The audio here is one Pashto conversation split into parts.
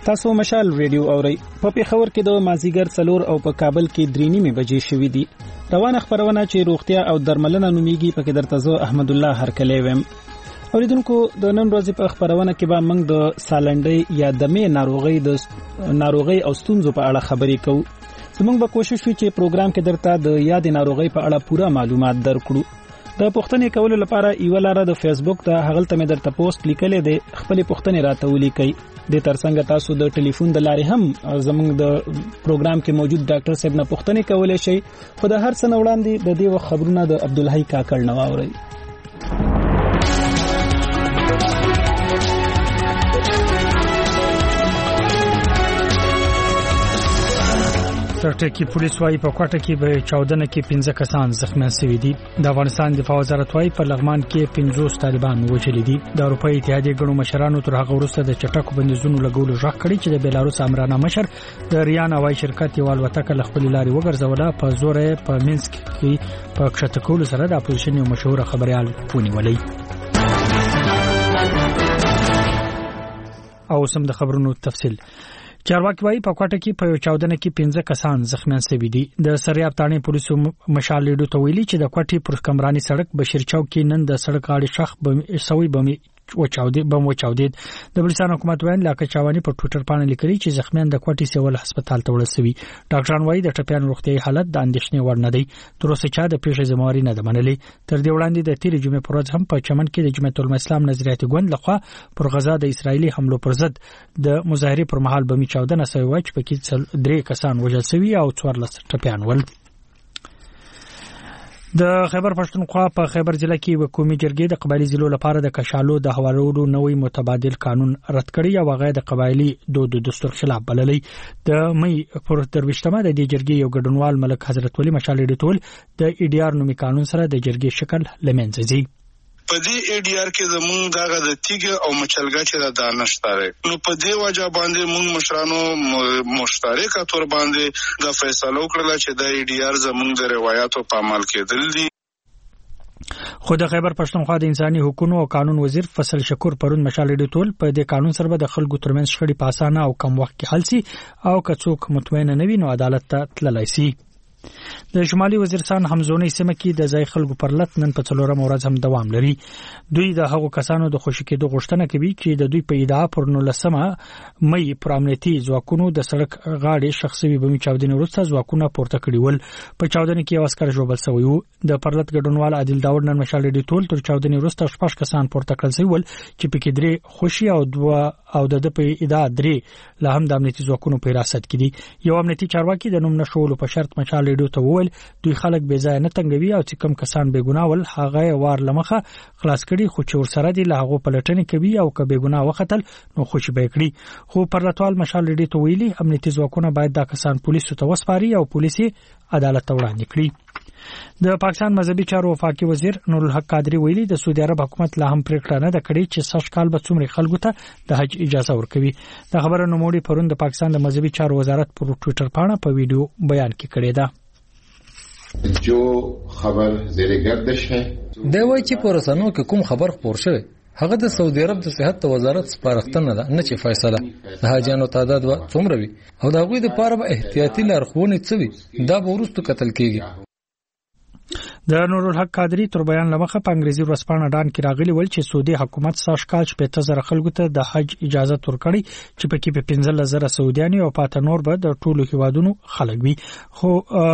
تاسو مشال ریډیو اورئ په پیښور کې د مازیګر 4 او په کابل کې 3:30 بجې شوې دي. روانه خبرونه چې روغتیا او درملنه نومیږي په کې درته زه احمد الله هرکلی ویم. اوریدونکو د نن ورځې په خبرونه کې به موږ د سالنډۍ یا دمې ناروغي او ستونزو په اړه خبرې کوو. زموږ به کوشش وکړو چې پروګرام کې درته د یاد ناروغي په اړه پوره معلومات درکړو. د پوښتنې کولو لپاره یو لاره د فیسبوک ته هغلته مې درته پوسټ لیکلې ده، خپل پوښتنې راته ولیکئ. د ترڅنګ تاسو د ټلیفون د لارې هم زموږ د پروګرام کې موجود ډاکټر صاحب نه پوښتنې کولای شئ. خو د هر څه نه وړاندې د دې وخت خبرونه د عبدالحی کاکړ نه واورئ. ټرټکی پولیس وايي په کوټه کې به 14 کې 15 کسان زخمیان شوي دي. د افغانستان دفاع وزارت وايي په لغمان کې 50 طالبان وژل دي. د اروپאי اتحادیې ګڼو مشرانو تر هغه وروسته د چټکو بندیزونو لګولو ژغ کړی چې د بیلاروس امرانه مشر د ریان هوایي شرکت یو الوتکه خپل لارې وګرځوله. په زور په مینسک کې په کښته کولو سره د اپوزیشن یو مشهور خبريال ونیولې. او سم د خبرونو تفصیل. چارواکي وايي په کوټه کې په 14 کې 15 کسان زخمیان شوي دي. د سریاب تانې پولیسو مشال لیډو ته ویلي چې د کوټې پر کمرانی سړک بشیر چوک کې نن د سړک غاړې شخ سوي بم وچاودید. د بلوچستان حکومت وایي لاکه چاوانی په ټوئیټر باندې لیکلي چې زخمیان د کوټې سیول هسپتال ته ورسوي. ډاکټران وایي د ټپيانو روغتيایي حالت د اندېښنې وړ نه دی. تر اوسه چا د پیښې ذمہواری نه ده منلې. تر دې وړاندې د تیر جمعې پر ورځ هم په چمن کې د جمعیت الاسلام نظریاتي ګوند لخوا پر غزا د اسرایلی حملو پر ضد د مظاهره پر مهال بمي چاودنه شوی و چې پکې 3 کسان وژل شوي او 14 ټپيان ول. د خیبر پښتونخوا په خیبر ضلع کې حکومي جرګې د قبایلی ضلعو لپاره د کشالو د حوالولو نوې متبادل قانون رد کړی او هغه د قبایلی د دستور خلاف بللی. د مې پر 23مه د دې جرګې یو ګډونوال ملک حضرت ولی مشال ډیټول د ایډیار نومي قانون سره د جرګې شکل لمنځه ځي. په دې ایډیار کې زمونږ دغه د تیګ او مچلګه چې د دانشتاره نو په دې وجه باندې مونږ مشرانو مشترکه تور باندې د فیصله وکړه چې د ایډیار زمونږ د روایتو په عمل کېدل دي. خو د خیبر پښتونخوا د انساني حقوقو او قانون وزیر فصل شکور پرون مشال ډیټول په دې قانون سره به د خلکو ترمنځ شخړې په اسانه او کم وخت کې حل شي او که څوک مطمئن نه وي نو عدالت ته تللی شي. د شمالي وزیرستان همزونی سیمه کې د ځای خلکو پر لټ نن په 4 ورځ هم دوام لري. دوی د هغو کسانو د خوشی کېدو غوښتنه کوي چې د دوی په ادعا پر 19 مې پر امنیتي ځواکونو د سړک غاړې شخصي بمي چاودنې وروسته ځواکونه پورته کړي ول. په چاودنې کې یو عسكر ژوبل شوی و. د پرلط ګډونوال عادل داوود نن مشال ډیټول تر چاودنې وروسته 6 کسان پورته کړل شوی ول چې پکې 3 خوشي او 2 او د په ادعا 3 له هم د امنیتي ځواکونو په حراست کې دي. یو امنیتي چارواکي د نوم نشولو په شرط مشال ډیټول ته وویل دوی خلک بې ځای نه تنګوي او چې کم کسان بې ګناه ول هغه وار لمخه خلاص کړي خو چې ورسره دي له هغه پلټنې کوي او که بې ګناه وختل نو خوشي به کړي. خو پرلطوال مشال ډیټول ته ویلي امنیتي ځواکونه باید دا کسان پولیسو ته وسپاري او پولیسي عدالت ته وړاندې کړي. د پاکستان مذهبي چارو وفاقي وزیر نور الحق قادری ویلي د سعودي عرب حکومت لا هم پریکړه نه کړې چې سږ کال به څومره خلکو ته د حج اجازه ورکوي. د خبرو نوموړي پرون د پاکستان د مذهبي چارو وزارت پر ټوئیټر باندې په ویډیو بیان کې کړی ده. جو خبر زیر گردش ہے دا وایي چې په رسنیو کې کوم خبر خبر شوی هغه د سعودي عرب د صحت وزارت سپارښتنه ده نه چې فیصله د حاجیانو تعداد و څومره وي او دا غوي د پاره به احتیاطي لارښوونې څه وي دا به ورستو قتل کیږي. د نور الحق قادری تر بیان لمخه په انګریزي ورځپاڼه ډان کې راغلی ول چې سعودي حکومت ساش کال 15000 خلکو ته د حج اجازه ورکړي چې پکې په 15000 سعودیان او پاته نور به د ټولو هیوادونو خلک وي. خو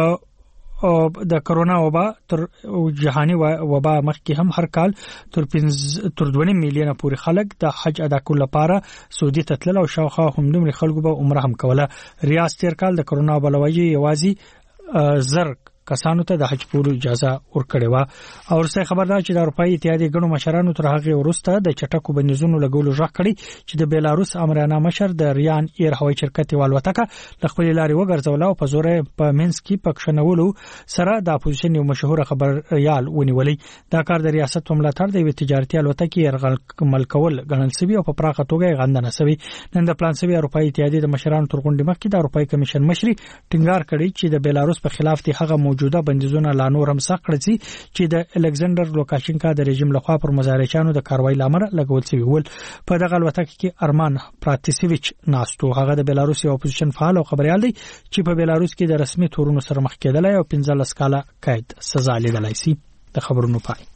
د کرونا وبا تر جهاني وبا مخکې هم هر کال تر 2 میلیونه پورې خلک د حج ادا کول لپاره سعودي ته تلل او شاوخوا هم دومره خلکو به عمره هم کوله. ریاست تیر کال د کرونا وبا لوجه یوازې زر کسانو ته د حج پور اجازه ورکړې و. او ورسته خبردار چې د اروپאי اتحادیې ګڼو مشرانو تر هغه وروسته د چټکو بندیزونو لګولو ژغ کړی چې د بیلاروس امرانه مشر د ریان ایر هوایي شرکت والوتکه خپل لارې وګرځول او په زور په مینسک کې پکښنولو سره د اپوزیشن یو مشهور خبريال ونیولې. دا کار د ریاست په ملاتړ د تجارتي الوتکې يرغل کول غنل سوي او په پراخه توګه غندنه سوي. نن د پلان سوي اروپאי اتحادیې د مشرانو تر غونډې مخکې د اروپאי کمیشن مشري ټینګار کړی چې د بیلاروس په خلاف د هغه موجوده بندیزونه لا نور هم سخت کړي چې د الکساندر لوکاشینکا د رژیم لخوا پر مزارچانو د کاروایی لامل لګول شوی ول. په دغه الوتکه کې ارمان پراتیسیویچ ناستو. هغه د بیلاروس اپوزیشن فعال او خبريال دی چې په بیلاروس کې د رسمي تورونو سره مخ کېدلای او 15 کاله قید سزا لیدلای شي. د خبرونو پای.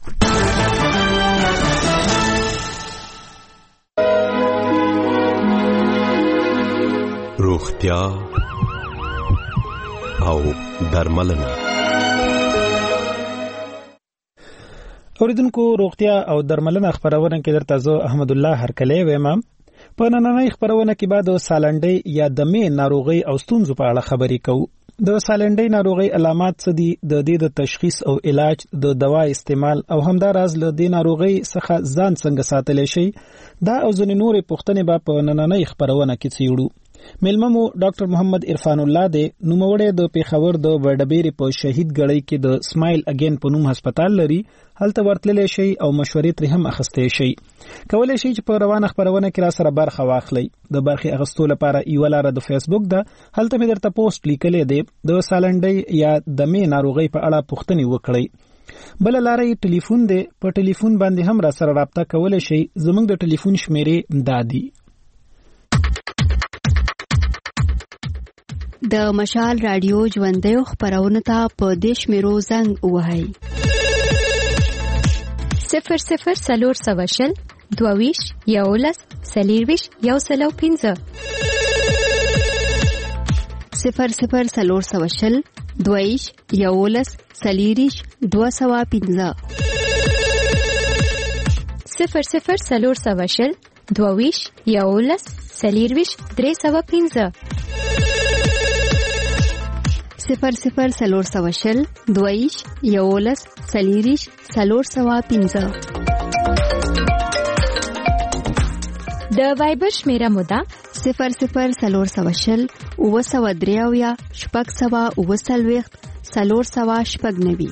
روغتیا او درملنه. اوریدونکو روغتیا او درملنه خبرونه کې درته زه احمد الله هرکلی وایم. په نننۍ خبرونه کې بعد سالنډي یا دمې ناروغي او ستونزو په اړه خبرې کوو. د سالنډي ناروغي علامات څه دي، د دې د تشخیص او علاج، د دوا استعمال او همداراز له دې ناروغي څخه ځان څنګه ساتلی شي، دا او ځینې نورې پوښتنې به په نننۍ خبرونه کې څیړو. ملممو ډاکټر محمد عرفان الله دی، نوموړی د پیښور د وډبېرې په شهید ګړۍ کې د سمایل اگین په نوم هسپتال لري. هلته ورتللی شي او مشورې ترې هم اخیستی شي. کولی شي چې په روانه خبرونه کې را سره برخه واخلئ. د برخې اخیستو لپاره یوه لاره د فیسبوک ده، هلته مې درته پوسټ لیکلی دی. د سالنډۍ یا دمې ناروغۍ په اړه پوښتنې وکړئ. بله لاره یې ټلیفون دی، په ټلیفون باندې هم را سره رابطه کولی شي. زموږ د ټلیفون شمیرې دا دي: د مشال رادیو ژوندۍ خبرونه ته په دیش میرو زنګ وهاي 00 سلور سواشل دوویش یولس سلیرویش یوسلو 15 00 سلور سواشل دوویش یولس سلیریش 215 00 سلور سواشل دوویش یولس سلیرویش 315 00 سلور سواشل دویش یولس سلیریش سلور سوا 15 د وایبر شمیره مودا 00 سلور سواشل او سوا دریاویا شپږ سوا او سلويخت سلور سوا شپږ نوي.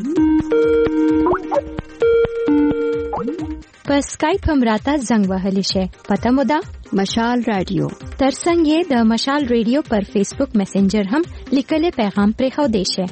په سکایپ هم راته زنګ وهلی شي. پته مودا مشال رادیو. ترڅنګ د مشال رادیو پر فیسبوک میسنجر هم لیکل پیغام پرې خو دی شي.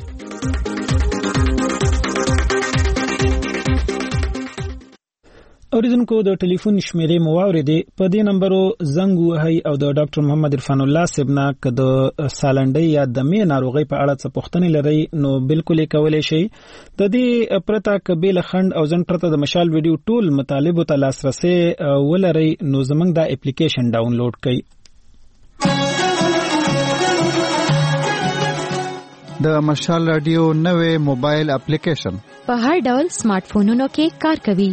اوریدونکو د ټلیفون شمیرې مو واورېدې. په دې نمبرو زنګ وهئ او د ډاکټر محمد عرفان الله صاحب نه که د سالنډۍ یا دمې ناروغۍ په اړه څه پوښتنې لرئ نو بالکل یې کولی شئ. د دې پرته که بې له خنډ او ځنډ پرته د مشال ویډیو ټول مطالبو ته لاسرسی ولرئ نو زموږ دا اپلیکیشن ډاونلوډ کړئ. د مشال رادیو نوې موبایل اپلیکیشن په هر ډول سمارټ فونونو کې کار کوي.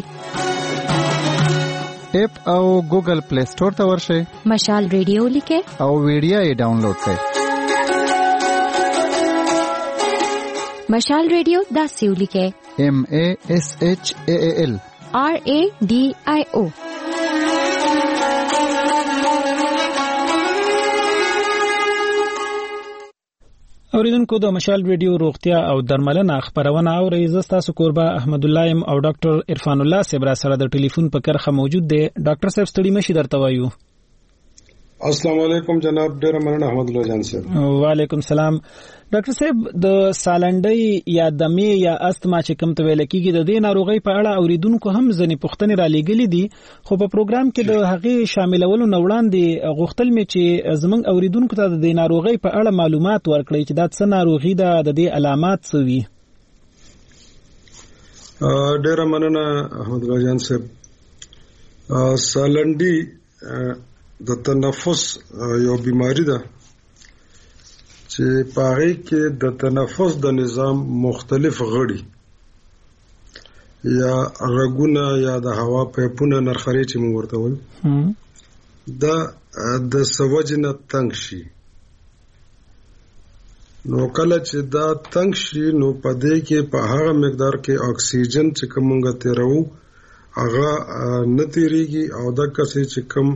اپ او ګوګل پلی سٹور ته ورشئ، مشال ریډیو لیکه او ویډیو یې ډاونلوډ کړئ. مشال ریډیو دا سیو لیکه MASHAAL RADIO. اوریدونکو د مشال ویډیو روغتیا او درملنه خبرونه اورئ. زه ستاسو کوربه احمد الله یم او ډاکټر عرفان الله صاحب را سره د ټلیفون په کرخه موجود دی. ډاکټر صاحب ستړي مشي درته وایو. السلام علیکم جناب، ډیر مننه احمد الله جان صاحب. وعلیکم السلام. ډاکټر صاحب د سالنډۍ یا دمې یا استما چې کوم ته ویل کېږي د دې ناروغۍ په اړه اوریدونکو هم ځینې پوښتنې را لېږلې دي، خو په پروګرام کې د هغې شاملولو نه وړاندې غوښتل مې چې زموږ اوریدونکو ته د دې ناروغۍ په اړه معلومات ورکړئ چې دا څه ناروغي ده، د دې علامات څه وي. ډیر مننه احمد الله جان صاحب. سالنډي د تنفس یو بیماری ده چې پاره کې د تنفس د نظام مختلف غړي یا رګونه یا د هوا پایپونه نرخري چې موږ ورته وایو دا د سوجنه تنګ شي. نو کله چې دا تنګ شي نو په دې کې په هغه مقدار کې اکسیجن چې کومه تیرو هغه نه تیریږي او دا کسي چې کوم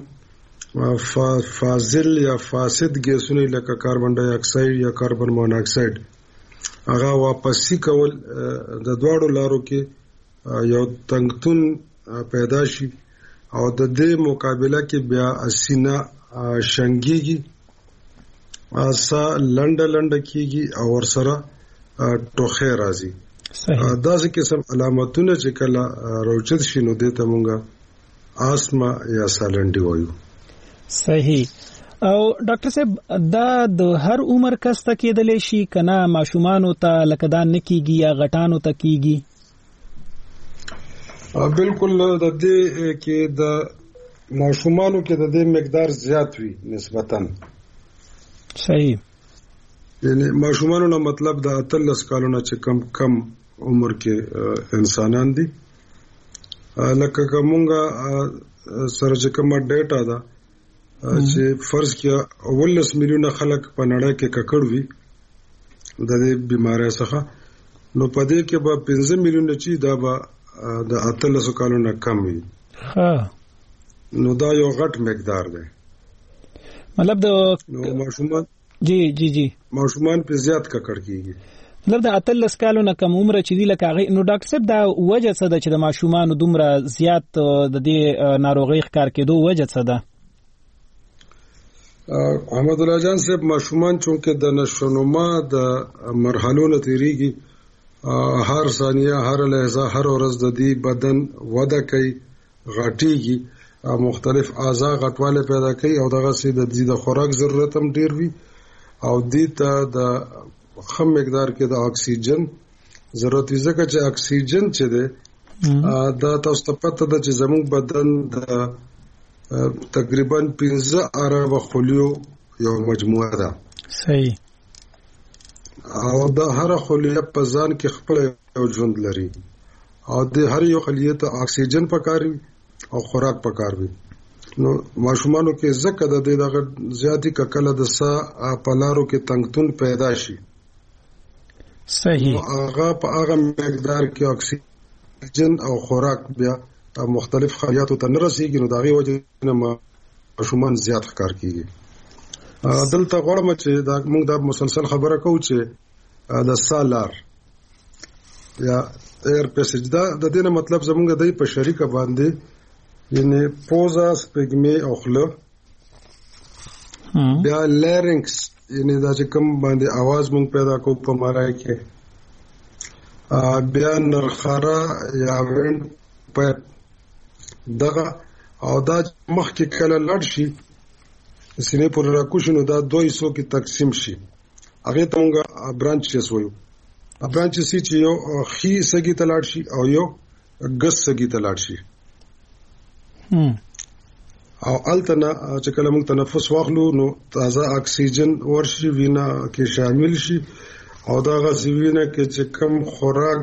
فاضل یا فاسد ګیسونه لکه کاربن ډای اکساید یا کاربن موناکساید هغه واپسی کول د دواړو لارو کې یو تنګتون پیدا شي او د دې مقابله کې بیا اسینه شنګيږي، اسا لنډه کیږي او ورسره ټوخه راځي. دا څه قسم علامتونه چې کله روچت شي نو دته مونږه آسما یا سالنډي وایو. صحیح. او ډاکټر صاحب دا د هر عمر کس ته کېدلی شي کنه ماشومانو ته لکه دا نه کیږي یا غټانو ته کیږي؟ بالکل د دې کې د ماشومانو کې د دې مقدار زیات وي نسبتاً. صحیح. یعنی ماشومانو نه مطلب د 13 کالونو چې کم عمر کې انسانان دي. لکه کومه سره چې کومه ډیټا ده چې فرض کړه 19 میلیونه خلک په نړۍ کې ککړ وي د دې بیماری څخه، نو په دې کې به 15 میلیونه چې دا به د 13 کالونو کم وي. نو دا یو غټ مقدار دی. مطلب د ماشومان جی ماشومان په زیات ککړ کیږي. مطلب د 13 کالونو کم عمر چې دی لکه هغه. نو ډاکټر صاحب دا وجه څه ده چې د ماشومان دومره زیات د دې ناروغي ښکار کېدو وجه څه ده؟ احمد الله جان صاحب ماشومان چونکه د نشونما د مرحلو نه تیریږي، هر ثانیه هر لحظه هر ورځ د دې بدن وده کوي، غټیږي، مختلف اعضاء غټواله پیدا کوي او دغه سي د دې د خوراک ضرورت هم ډیر وي او دې ته د خام مقدار کې د اکسیجن ضرورت وي. ځکه چې اکسیجن چې ده دا تاسو ته پته ده چې زموږ بدن د تقریبا 15 ارب خلیو یو مجموعه ده. صحیح. او د هر خلیه په ځان کې خپل یو ژوند لري او د هر یو خلیه ته اکسیجن پکاري او خوراک پکاروي. نو ماشومانو کې زکه د دې دغه زیاتی کله د سا پلارو کې تنگتون پیدا شي. صحیح. هغه په هغه مقدار کې اکسیجن او خوراک بیا مختلف خلیاتو ته نه رسیږي، نو دغه وجه نه ماشومان زیات ښکار کیږي. دلته غواړم چې دا موږ دا مسلسل خبره کوو چې د سالار یا ایر پیسج دا د دې نه مطلب زموږ د په شریکه باندې یعنی پوزا سپګمی او خله بیا لارینکس یعنی دا چې کوم باندې आवाज موږ پیدا کوو په مارای کې، بیا نرخاره یا وینډ پایپ دغه او دا مخ کې کله لړ شي سینې پر راکوشنو دا دوه حصو کې تقسیم شي. هغه ته موږ برانچز وایو. برانچز چې یو خي سګي ته لاړ شي او یو ګس سګي ته لاړ شي. او التنا چې کله موږ تنفس واخلو نو تازه اکسیجن ورشي وینا کې شامل شي او دا غسی وینا کې چې کم خوراک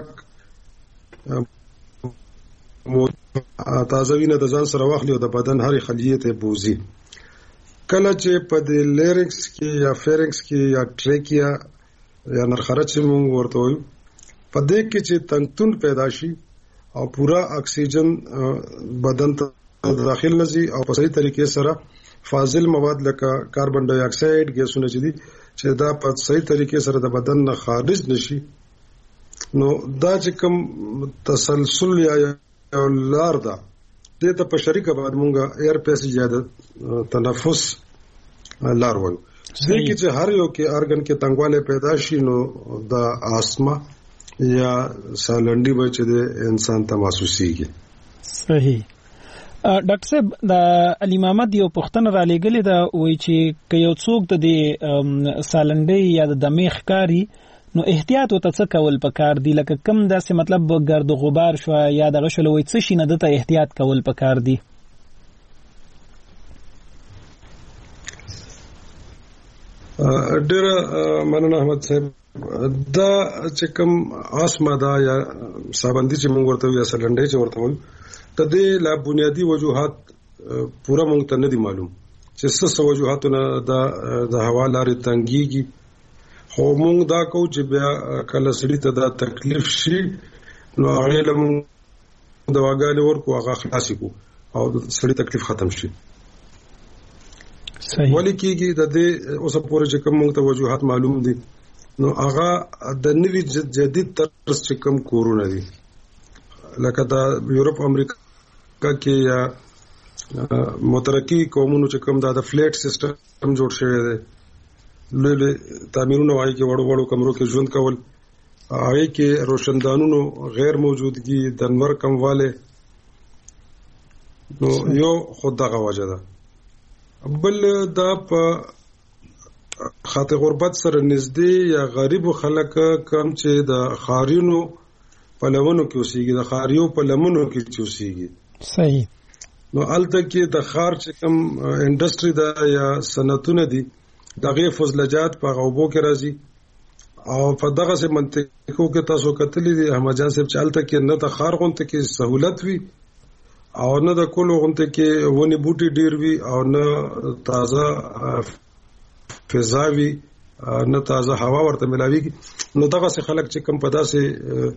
تازه وینا د ځان سره واخلي او د بدن هر خلیه ته بوزي. کله چې په د لیرکس کې یا فیرنکس کې یا ټریکیا یا نرخره چې موږ ورته وایو په دې کې چې تنگتون پیدا شي او پورا اکسیجن بدن ته داخل نشي او په صحیح طریقې سره فاضل مواد لکه کاربن ډای اکساید ګیسونه چې دي چې دا په صحیح طریقې سره د بدن نه خارج نشي، نو دا چې کوم تسلسل یا لار ده دې ته په شریکه باندې مونږه ایر پیسج یا تنفس لار وایو. دې کې چې هر یو کې ارګن کې تنګواله پیدا شي نو د آسما یا سالنډي بچ د انسان ته محسوسيږي. صحیح. ډاکټر صاحب د علي محمد یو پوښتنه را لګلې دا وایي چې یو څوک د سالنډي یا د دمې ښکاری نو احتیاط وته څه کول پکار دی؟ لکه کم داسې مطلب ګرد و غبار شو یا دغه شلوي څه شي نه دته احتیاط کول پکار دی؟ ډیر مننه احمد صاحب. دا چې کوم آسما دا یا سابندي چې موږ ورته یا سلنډي چې ورته وایو د دې لا بنیادی وجوهات پورا موږ ته نه دي معلوم چې څه وجوهاتونه د هوا لارې تنګيږي، خو موږ دا کوو چې بیا کله سړی ته دا تکلیف شي نو هغه لمون دواګانې ورکو هغه خلاصې کو او سړی تکلیف ختم شي. صحیح. ولی کېږي د دې اوس پورې چې کوم موږ ته وجوهات معلوم دي نو هغه د نوي جدید طرز چې کوم کورونه دي لکه دا یورپ امریکا کې یا مترقی قومونو چې کوم دا د فلیټ سیستم جوړ شوی دی، لوی تعمیرونه وایي کې وړو کمرو کې ژوند کول هغه کې روشندانونو غیر موجودګي د نور کمواله نو یو خود دغه وجه ده. بل دا په خاطر غربت سره نږدې یا غریب خلک کم چې د خارینو په لمنو کې اوسېږي، د خاریو په لمنو کې اوسېږي. صحیح. نو الته کې د خار چې کم انډستری دا یا صنعتونه دي دغه فضلجات په غوبو کې راځي او په دغه سه منطقو کې تاسو کتلې دي احمد جان صاحب چې الته کې نه د خار غونته کې سہولت وي او نه د کولو غونته کې ونی بوټي ډیر وي او نه تازه فضا وي، نه تازه هوا ورته ملاويږي. نو دغه سه خلک چې کم پدا سه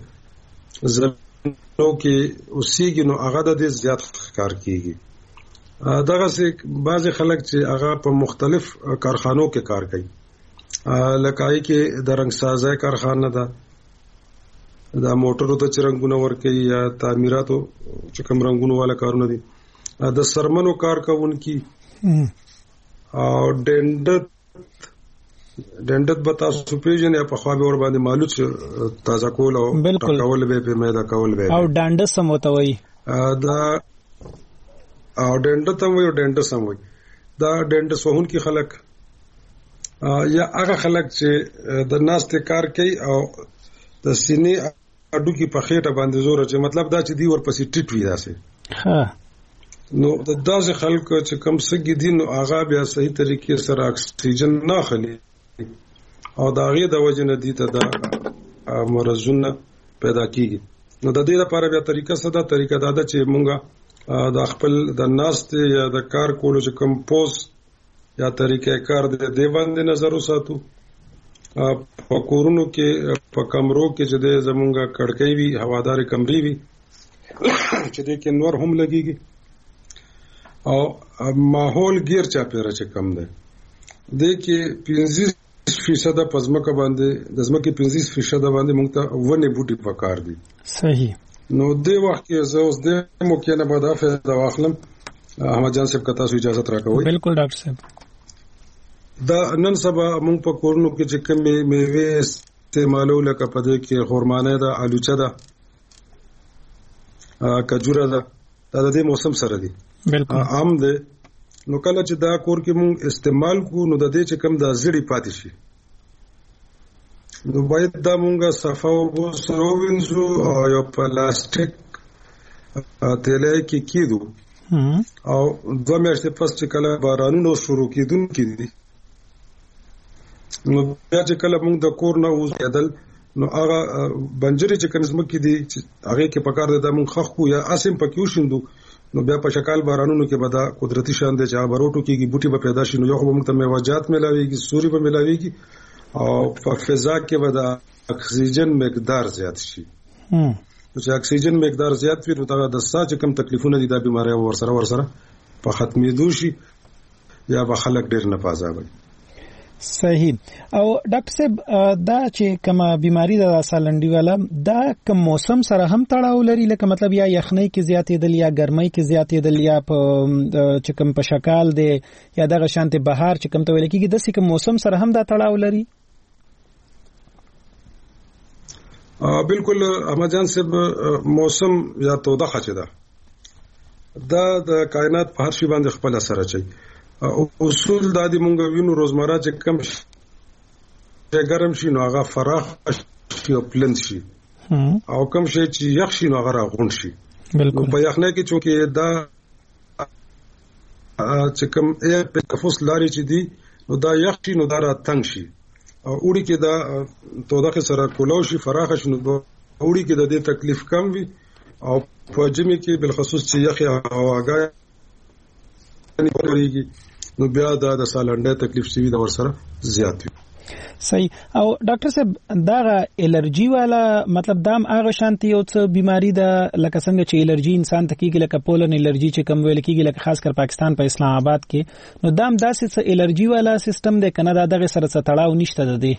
زمینو کې اوسېږي نو هغه د دې زیات کار کوي. دغه سه بعض خلک چې هغه په مختلف کارخانو کې کار کوي، لکه کې د رنګ سازي کارخانه ده، دا موټرو ته چرنګونه ور کوي یا تعمیراتو چې کوم رنگونو والا کارونه دي، د سرمنو کار کوونکی او ډنډت به تاسو پیژنې په خوا به ور باندې مالوچ تازه کول او ټاکول به په میدا کول به او ډنډس هم وته وي دا او ډنډت هم وي او ډنډس هم وي. دا ډنډس وهون کی خلک یا هغه خلک چې د ناستې کار کوي او د سینې اډو کې په خېټه باندې زور چې مطلب دا چې دی ورپسې ټیټ وي داسې. نو د داسې خلکو چې کم سګي دي نو هغه بیا صحیح طریقې سره اکسیجن نه خلی او دا غي د وجه نه دي ته د مرزونه پیدا کیږي. نو د دې لپاره بیا طریقه ساده طریقه دا ده چې مونږه د خپل د ناستې یا د کار کولو چې کم پوز یا طریقې کار د دې باندې نظر وساتو. په کورونو کې په کمرو کې چې د زمونږه کړکۍ وي، هوادار کمرې وي چې د کې نور هم لګيږي او ماحول غیر چا پیره چې کم ده د کې 50% پزماکه باندې د زمکه 50% باندې موږ ته ونه بوټي پکار دي. صحیح. نو د وخت کې زه اوس د موقع نه بعد افاده واخلم. احمد جان صاحب کتا سو اجازه راکوي. بالکل ډاکټر صاحب. دا نن سبا موږ په کورونو کې چې کومې میوه استعمالو لکه په دې کې خرمانه ده، الوچه ده، کجوره ده، دا د دې موسم سره دي. بالکل عام ده. نو کله چې دا کور کې موږ استعمال کو نو د دې چې کم دا زړی پاتې شي نو باید دا موږ صفه او سروینزو او یو پلاستیک تلای کې کېدو او 2 میاشتې پس چې کله بارانونو شروع کېدونکي دي نو بیا چې کله موږ د کور نه وځدل نو هغه بنجري چې کنيزم کې دي هغه کې پکار ده موږ خخ کو یا اسیم پکې وشندو نو بیا په شکل بارانونو کې به دا قدرتي شان دي چې بروټو کېږي بوټي به پیدا شي نو یو موږ ته میوه‌جات ملاويږي، سوري به ملاويږي او په فضا کې به د اکسیجن مقدار زیات شي. چې اکسیجن مقدار زیات وي نو دا د ساه کم تکلیفونه دي د بیماری ورسره په ختمېدو شي یا به خلک ډېر نه پازابي. صحیح. او ډاکټر صاحب دا چې کومه بیماری د سالنډي والا دا کوم موسم سره هم تړاو لري، لکه مطلب یا یخنۍ کې زیاتېدل یا ګرمۍ کې زیاتېدل یا په چې کوم په شکال دی یا دغه شانته بهار چې کوم ته ویل کېږي د کوم موسم سره هم دا تړاو لري؟ بالکل احمد جان صاحب موسم یا توده خچه ده دا د کائنات په هر شي باندې خپل اثر اچي. اصول د دې مونږ وینو روزمره چې کم ګرم شي نو هغه فراخ شي او پلند شي او کم شي چې یخ شي نو هغه راغون شي. بالکل په یخنۍ کې چونکې دا چې کم په کفوس لاري چې دي نو دا یخ شي نو دا را تنگ شي او اوړي کې دا توده سره کولو شي فراخ شي نو اوړي کې د دې تکلیف کم وي او په جمی کې بالخصوص چې یخ هواګا نو بیا دا د سالنډه تکلیف شي دا ورسره زیات وي. صحیح. او ډاکټر صاحب دا الرجی والا مطلب دام هغه شانتي او څه بیماری ده لکه څنګه چې الرجی انسان ته کیږي لکه پولن الرجی چې کوم ویل کیږي لکه خاص کر پاکستان په اسلام آباد کې نو دام داسې څه الرجی والا سیستم ده کنه دا دغه سره څه تړاو نشته ده؟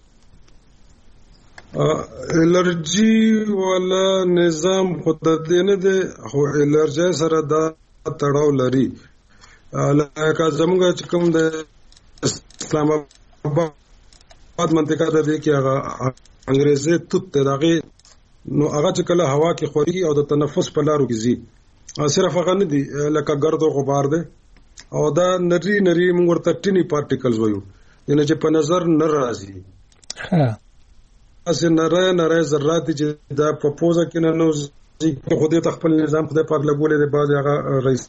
الرجی والا نظام خود دې نه ده خو الرجی سره دا تړاو لري. لکه زموږ چې کوم د اسلام آباد منطقه ده کې هغه انګریزي توت دغه نو هغه چې کله هوا کې خوري او د تنفس په لارو کې زی صرف هغه نه دي لکه ګرد او غبار ده او دا نری موږ ورته ټینی پارټیکلز وایو ینه چې په نظر نه راځي ها اسه نره ذرات چې دا په پوزه کې نه نو خو دې خپل نظام خدای پاک لګولې د باز هغه رئیس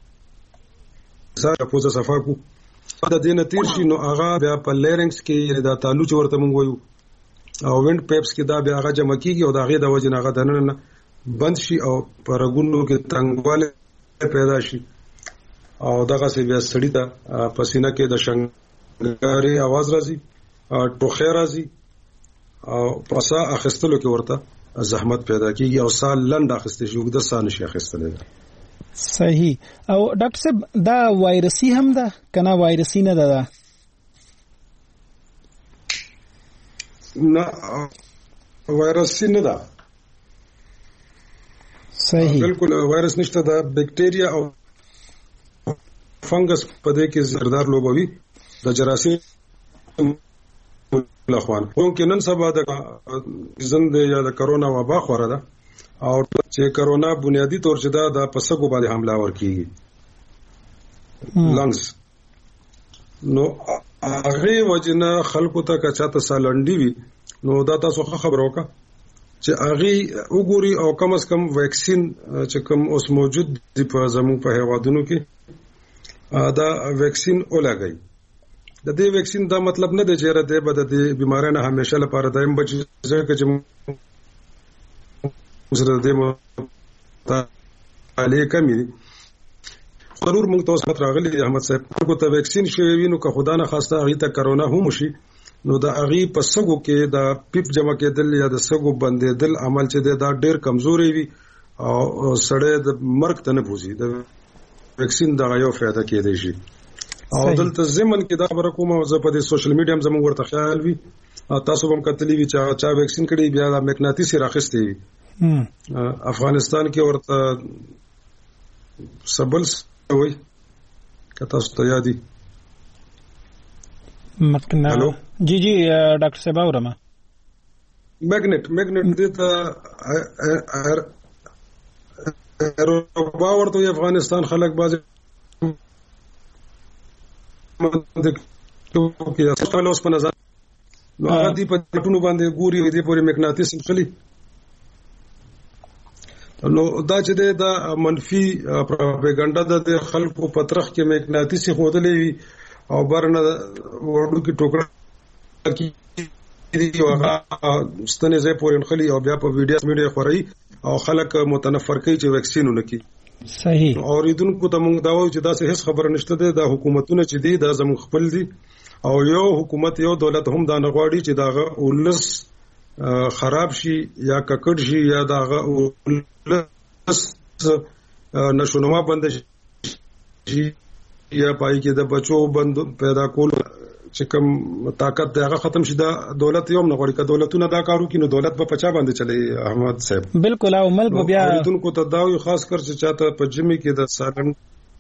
سره پوزه صفا کو دا دینه تیر شي نو هغه بیا په لیرنګس کې دا تعلق ورته مونږ وایو او وینډ پیپس کې دا بیا هغه جمع کیږي او دا غي د وجه نه هغه دننه بند شي او پرګونو کې تنګواله پیدا شي او دغه څه بیا سړی ته پسینه کې د شنګاري आवाज راځي ټوخه راځي او پسا اخستلو کې ورته زحمت پیدا کیږي او سال لند اخستې شي د سال نشي اخستل. صحیح. او ډاکټر صاحب دا وایرسي هم ده کنه وایرسي نه ده؟ نه وایرسي نه ده. صحیح. بالکل وایرس نشته ده، بیکټیریا او فنګس په دې کې زردار لوبوي د جراثیم لخوان. ممکن نن سبا د زند یا د کرونا وبا خوره ده او چې کرونا بنیادی طور چې دا د پسګو باندې حمله ور کیږي لنګز نو هغه وجنه خلکو ته کچاته سالنډي وي نو دا تاسو خبر وکړه چې هغه وګوري او کم از کم ویکسین چې کوم اوس موجود دی په زموږ په هیوادونو کې دا ویکسین ولګي. د دې ویکسین دا مطلب نه دی چې راته به د بیمارۍ نه همیشه لپاره دایم بچ ځکه چې سره د دې مطالعه کمی ضرور موږ ته اوس راغلي احمد صاحب کو ته ویکسین شوی وینو که خدا نه خواسته هغه ته کرونا هم شي نو دا هغه په سګو کې دا پیپ جمع کېدل یا د سګو بندېدل عمل چې دا ډېر کمزوري وي او سړی د مرګ ته نه بوزي. د ویکسین دا یو فائدہ کېدای شي او دلته زمن کې دا خبره کومه زه په دې سوشل میډیا هم زموږ ورته خیال وي تاسو هم کتلی وی چا ویکسین کړي بیا د مقناطیسي راخستې وي افغانستان کې ورته سبلس وي کته ست یادي مقنا جی ډاکټر صاحب اورم میگنیټ دې ته باور ته افغانستان خلک بازي کې اصل اوس په نظر نو هغه دی په ټونو باندې ګوري دې پورې مقناطیس خلی نو دا چې دا منفي پروپاګاندا د خلکو په طرف کې مقناطیس خودلې او برنه ورډو کې ټوکړه کې دی هغه ستنې زې پورې خلی او بیا په ویډیو میډیا خوري او خلک متنفر کوي چې ویکسینونه کوي. صحیح. اوریدونکو ته موږ دا وایو چې دا څه هیڅ خبره نشته ده د حکومتونو چې دی دا زموږ خپل دي او یو حکومت یو دولت هم دا نه غواړي چې دا ولس خراب شي یا ککړ شي یا دا ولس نشونما بند شي یا پای کې د بچو بند پیدا کول چې کوم طاقت دغه ختم شي دا دولت یو نه غواړي که دولتونه دا کارو کینو دولت په پچا باندې چلی احمد صاحب. بالکل او ملک بیا اوریدونکو ته دا یو خاص کر چې چاته په جمی کې د سالن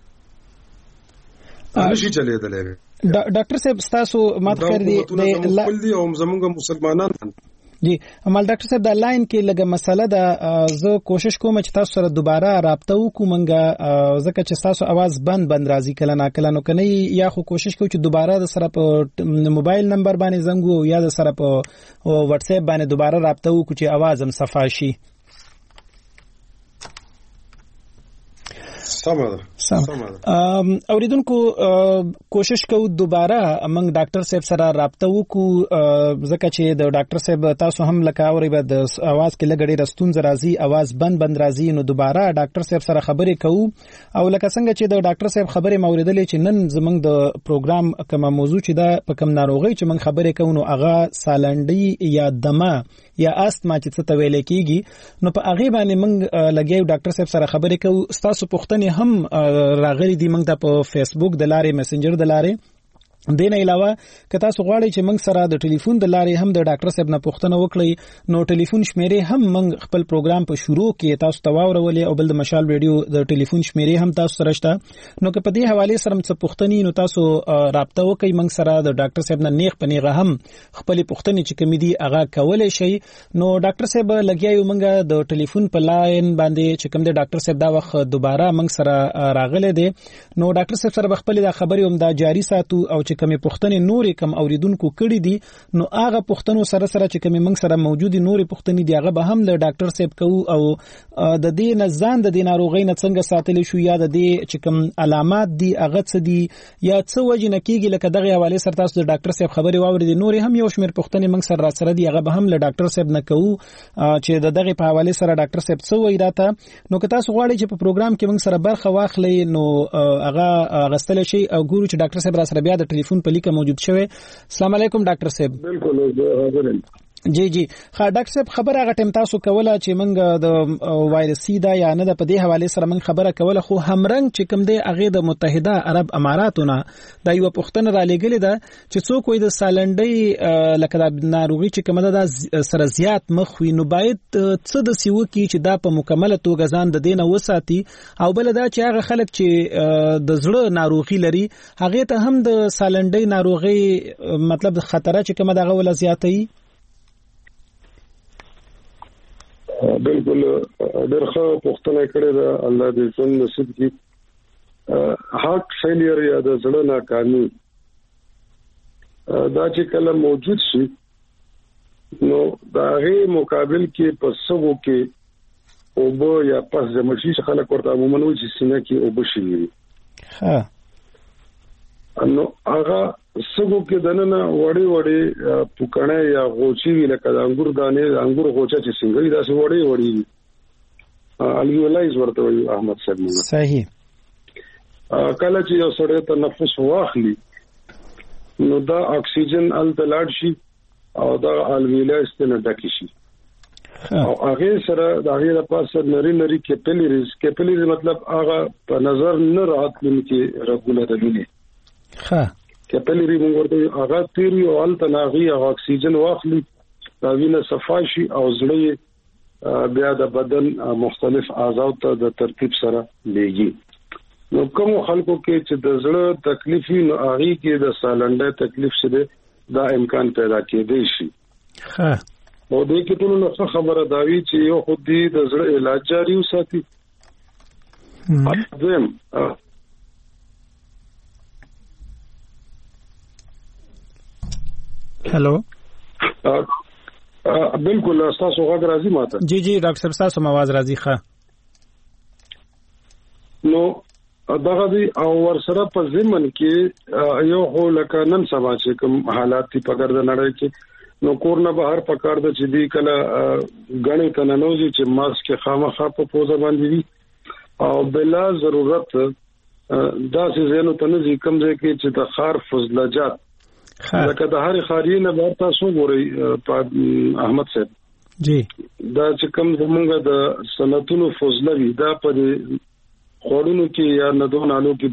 نشي چلیدلې. ډاکټر صاحب تاسو مات کړی دی او زموږ مسلمانان جی امال ډاکټر صاحب د لاین کې لګه مسله ده زه کوشش کوم چې تاسو سره دوباره رابطه وکومنګه ځکه چې تاسو आवाज بند راځي کله نا کله نو کني یا خو کوشش کوم چې دوباره د سره په موبایل نمبر باندې زنګو یا د سره په واتس اپ باندې دوباره رابطه وکړو چې आवाज هم صفا شي. اوریدونکو کوشش کوو دوباره موږ ډاکټر صاحب سره رابطه وکړو ځکه چې د ډاکټر صاحب تاسو هم لکه اوري به د आवाज کې لګړې رستون راځي आवाज بند راځي نو دوباره ډاکټر صاحب سره خبرې کوو او لکه څنګه چې د ډاکټر صاحب خبرې موریدلې چې نن زموږ د پروګرام کومه موضوع چې دا په کوم ناروغي چې موږ خبرې کوو نو هغه سالنډي یا دمه یا استما چې څه ته ویل کېږي نو په هغه باندې موږ لګیو ډاکټر صاحب سره خبرې کوو. تاسو پوښتنې هم راغلي دي موږ ته په فیسبوک د لارې میسنجر د لارې دین علاوه که تاسو غواړئ چې موږ سره د ټلیفون د لارې هم د ډاکټر صاحب نه پوښتنه وکړئ نو ټلیفون شمیرې هم موږ خپل پروګرام په شروع کې تاسو ته واورولې او بل د مشال ریډیو د ټلیفون شمیرې هم تاسو سره شته نو که په دې حواله سره څه پوښتنې نو تاسو رابطه وکړئ موږ سره د ډاکټر صاحب نه نیغ پنیغه هم خپل پوښتنې چې کوم دي هغه کولای شي نو ډاکټر صاحب لګیایو موږ د ټلیفون په لاین باندې چې کوم د ډاکټر صاحب دا وخت دوباره موږ سره راغله دي نو ډاکټر صاحب سره خپل د خبرې هم دا جاری ساتو او چې کومه پوښتنې نورې کم اوریدونکو کړي دي نو هغه پوښتنو سره چې کومه موږ سره موجودي نورې پوښتنې دي هغه به هم له ډاکټر صاحب کوو او د دې نه ځان د دې ناروغۍ نه څنګه ساتل شو یا د دې چې کوم علامات دي هغه څه دي یا څه وجه نه کیږي لکه دغه حواله سره تاسو د ډاکټر صاحب خبرې واورئ نورې هم یو شمېر پوښتنې موږ سره سره دي هغه به هم له ډاکټر صاحب نه کوو چې دغه په حواله سره ډاکټر صاحب څه وایي راته نو که تاسو غواړئ چې په پروګرام کې موږ سره برخه واخلئ نو هغه غستل شي او ګورو چې ډاکټر صاحب را سره بیا د ټلیفون په لیکه موجود شوی السلام علیکم ډاکټر صاحب بالکل جی ډاکټر صاحب خبره هغه ټیم تاسو کوله چې موږ د وایرسي دا یا نه د په دې حواله سره موږ خبره کوله خو همرنګ چې کوم دی هغه د متحده عرب اماراتونه دا یو پښتنه را لګلې ده چې څوک وي د سالنډي لکه د ناروغي چې کومه ده سره زیات مخ وي نو باید څه د سیو کې چې دا په مکمله توګه ځان د دینه وساتي او بل دا چې هغه خلک چې د زړه ناروغي لري هغه ته هم د سالنډي ناروغي مطلب خطر چې کومه دغه ولا زیاتي بالکل ډېر ښه پوښتنه کړې ده الله دې ژوند نصیب کړي هارت فیلیر یا د زړه ناکامي دا چې کله موجود شي نو دا غي مقابل کې په سبو کې او بو یا پس د مشي خلک ورته عموما وایي چې سینه کې او بشي ها نو هغه سبو کې دنه وړي پوکڼه یا غوچی لکه د انګور دانې انګور غوچه چې څنګه دا سه وړي الویلایز ورته وایي احمد صاحب صحیح کله چې یو سړی تنفس واخلي نو دا اکسیجن التلاړ شي او دا الویلایز ته ډکی شي او هغه سره د هغه لپاره نری کیپیلریز مطلب هغه په نظر نه راتلونکي رګونه دلونی ها کیپیلری موږ ورته هغه تیری او التناغي هغه اکسیجن واخلي دا وینه صفاشي او زړه بیا د بدن مختلف اعضاء ته د ترتیب سره لېږي نو کوم خلکو کې چې د زړه تکلیف نو هغه کې د سالنډه تکلیف شته دا امکان پیدا کېدی شي ها او دې کې ټول نو خبره داوی چې یو خو دې د زړه علاج جاری وساتي دیم هلو بالکل تاسو غږ راځي ماته جی ډاکټر صاحب تاسو आवाज راځي ښه نو دغه دی او ورسره په ضمن کې یو هو لکه نن سبا چې کوم حالات په ګرځ نړۍ کې نو کورنه بهر پکار د چې دی کله غني تننوځي چې ماسک خامخا په پوزه باندې وي او بلا ضرورت دا چې زینو تنځي کوم ځای کې چې د خار فضلجات لکه د هر خارینه به تاسو ګورئ احمد صاحب جی دا چې کوم زمونږ د سنتونو فضله وي دا په خورونو کې یا ندون آلو کې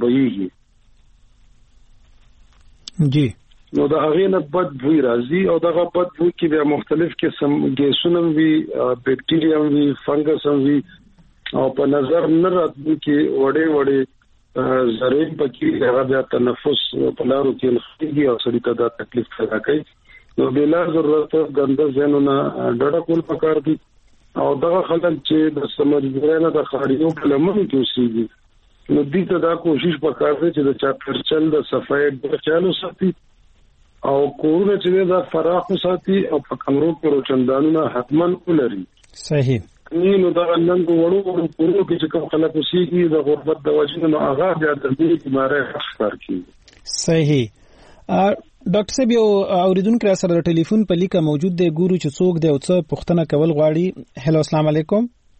بهيږي جی نو دا هغه نه بد بوی راځي او دغه بد بوی کې بیا مختلف قسم ګیسونه وي بکټیریا وي فنګس وي او په نظر نه راځي کې وړې زرین پکې هغه بیا تنفس په لارو کې لخيږي او سړي ته دا تکلیف پیدا کوي نو بلا ضرورت ګنده ځنونه ډډه کول پکار دي او دغه خلک چې د سمجھګرانه د خاړیو په لمن کې اوسېږي نو دې ته دا کوشش پکار دی چې د چاپیرچل د صفای د خیال وساتي او کورونه چې دا فراخ وساتي او په کمرو کې روشندانونه حتمن ولري صحیح نو دا نن وړو کورو کې چې کوم خلک اوسېږي د غربت د وجې نو هغه د دې بیماری ښکار کوي صحیح ډاکټر صاحب یو اوریدونکو سره د ټلیفون په لیکه موجود دی ګورو چې څوک دی او څه پوښتنه کول غواړي هلو السلام علیکم